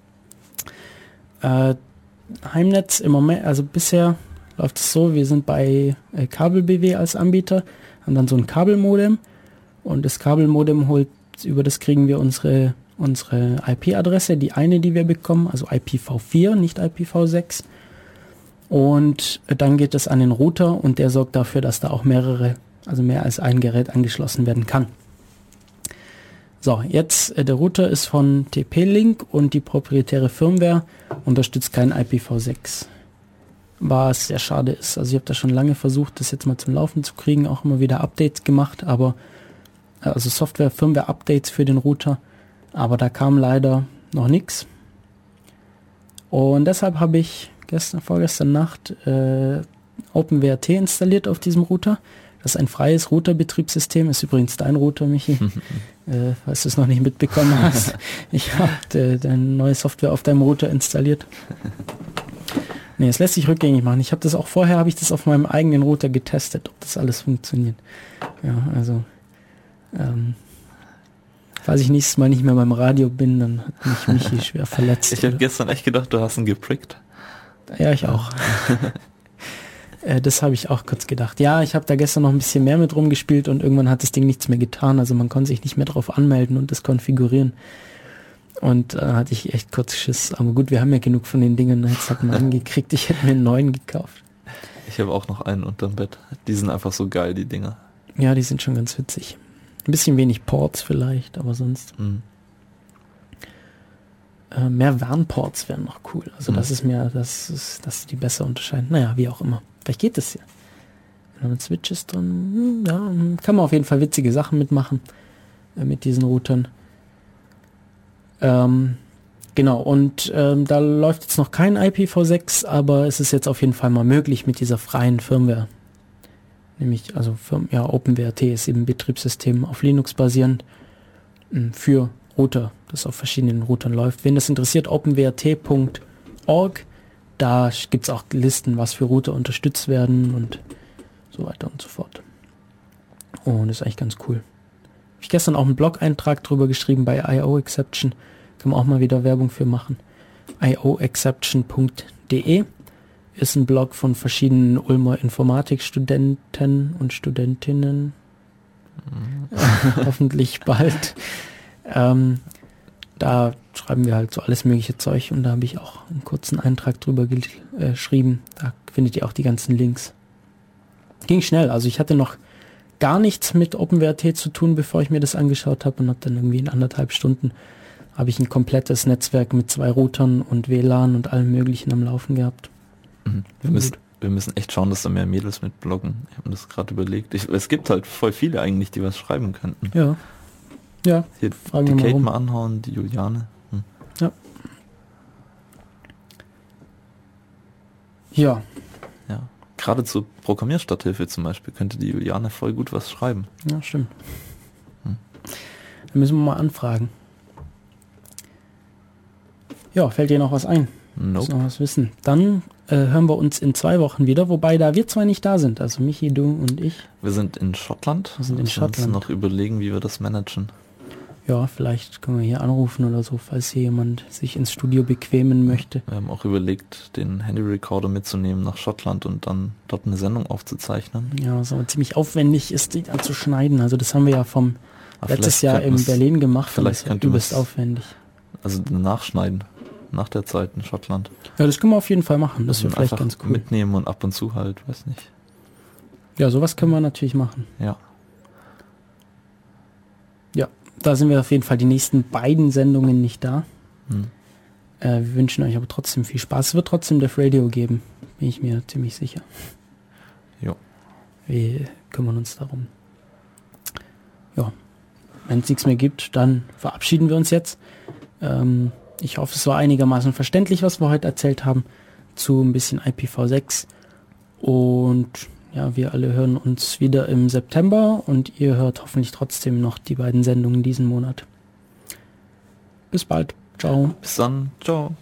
Äh, Heimnetz im Moment, also bisher läuft es so, wir sind bei äh, Kabel B W als Anbieter, haben dann so ein Kabelmodem und das Kabelmodem holt, über das kriegen wir unsere unsere I P-Adresse, die eine, die wir bekommen, also I P v vier, nicht I P v sechs. Und dann geht es an den Router und der sorgt dafür, dass da auch mehrere, also mehr als ein Gerät angeschlossen werden kann. So, jetzt, äh, der Router ist von T P-Link und die proprietäre Firmware unterstützt kein I P v sechs. Was sehr schade ist. Also ich habe da schon lange versucht, das jetzt mal zum Laufen zu kriegen, auch immer wieder Updates gemacht, aber also Software, Firmware-Updates für den Router. Aber da kam leider noch nichts. Und deshalb habe ich gestern, vorgestern Nacht äh, OpenWrt installiert auf diesem Router. Das ist ein freies Router-Betriebssystem, ist übrigens dein Router, Michi, äh, falls du es noch nicht mitbekommen hast. Ich habe de, deine neue Software auf deinem Router installiert. Nee, es lässt sich rückgängig machen. Ich habe das auch vorher, habe ich das auf meinem eigenen Router getestet, ob das alles funktioniert. Ja, also, ähm, falls ich nächstes Mal nicht mehr beim Radio bin, dann hat mich Michi schwer verletzt. Ich habe gestern echt gedacht, du hast ihn geprickt. Ja, ich auch. äh, das habe ich auch kurz gedacht. Ja, ich habe da gestern noch ein bisschen mehr mit rumgespielt und irgendwann hat das Ding nichts mehr getan. Also man konnte sich nicht mehr drauf anmelden und das konfigurieren. Und da äh, hatte ich echt kurz Schiss. Aber gut, wir haben ja genug von den Dingen. Jetzt hat man einen gekriegt. Ich hätte mir einen neuen gekauft. Ich habe auch noch einen unterm Bett. Die sind einfach so geil, die Dinger. Ja, die sind schon ganz witzig. Ein bisschen wenig Ports vielleicht, aber sonst. Mhm. Äh, mehr W A N-Ports wären noch cool. Also Mhm. das ist mir, das ist, dass die besser unterscheiden. Naja, wie auch immer. Vielleicht geht das ja. Wenn man mit Switches drin, ja, kann man auf jeden Fall witzige Sachen mitmachen äh, mit diesen Routern. Ähm, genau, und ähm, da läuft jetzt noch kein I P v sechs, aber es ist jetzt auf jeden Fall mal möglich mit dieser freien Firmware. Nämlich, also Firm, ja, OpenWrt ist eben ein Betriebssystem auf Linux basierend mh, für Router, das auf verschiedenen Routern läuft. Wen das interessiert, openwrt punkt org, da gibt es auch Listen, was für Router unterstützt werden und so weiter und so fort. Und das ist eigentlich ganz cool. Habe ich gestern auch einen Blog-Eintrag drüber geschrieben bei I O Exception. Kann man auch mal wieder Werbung für machen. i o exception punkt de ist ein Blog von verschiedenen Ulmer Informatikstudenten und Studentinnen. Mhm. Hoffentlich bald. Ähm, da schreiben wir halt so alles mögliche Zeug und da habe ich auch einen kurzen Eintrag drüber geschrieben. Da findet ihr auch die ganzen Links. Ging schnell, also ich hatte noch gar nichts mit OpenWrt zu tun, bevor ich mir das angeschaut habe und habe dann irgendwie in anderthalb Stunden habe ich ein komplettes Netzwerk mit zwei Routern und W L A N und allem möglichen am Laufen gehabt. Mhm. Wir, müssen, wir müssen echt schauen, dass da mehr Mädels mit bloggen. Ich habe mir das gerade überlegt. Ich, es gibt halt voll viele eigentlich, die was schreiben könnten. Ja. Ja. Hier, Fragen die wir mal Kate rum. mal anhauen, die Juliane. Hm. Ja. Ja. Ja. Gerade zur Programmierstarthilfe zum Beispiel könnte die Juliane voll gut was schreiben. Ja, stimmt. Hm. Da müssen wir mal anfragen. Ja, fällt dir noch was ein? Muss Nope. noch was wissen. Dann äh, hören wir uns in zwei Wochen wieder, wobei da wir zwei nicht da sind, also Michi, du und ich. Wir sind in Schottland. Wir sind in Müssen Schottland. noch überlegen, wie wir das managen. Ja, vielleicht können wir hier anrufen oder so, falls hier jemand sich ins Studio bequemen möchte. Wir haben auch überlegt, den Handy-Recorder mitzunehmen nach Schottland und dann dort eine Sendung aufzuzeichnen. Ja, was aber ziemlich aufwendig ist, die dann zu schneiden. Also das haben wir ja vom Aber letztes vielleicht Jahr könnten in wir's- Berlin gemacht. und vielleicht das war könnte übelst man's- aufwendig. Also nachschneiden. Nach der Zeit in Schottland. Ja, das können wir auf jeden Fall machen. Das wäre Und vielleicht einfach ganz cool. mitnehmen und ab und zu halt, weiß nicht. Ja, sowas können wir natürlich machen. Ja. Ja, da sind wir auf jeden Fall die nächsten beiden Sendungen nicht da. Hm. Äh, wir wünschen euch aber trotzdem viel Spaß. Es wird trotzdem Def Radio geben, bin ich mir ziemlich sicher. Jo. Wir kümmern uns darum. Ja, wenn es nichts mehr gibt, dann verabschieden wir uns jetzt. Ähm, ich hoffe, es war einigermaßen verständlich, was wir heute erzählt haben zu ein bisschen I P v sechs. Und ja, wir alle hören uns wieder im September und ihr hört hoffentlich trotzdem noch die beiden Sendungen diesen Monat. Bis bald. Ciao. Bis dann. Ciao.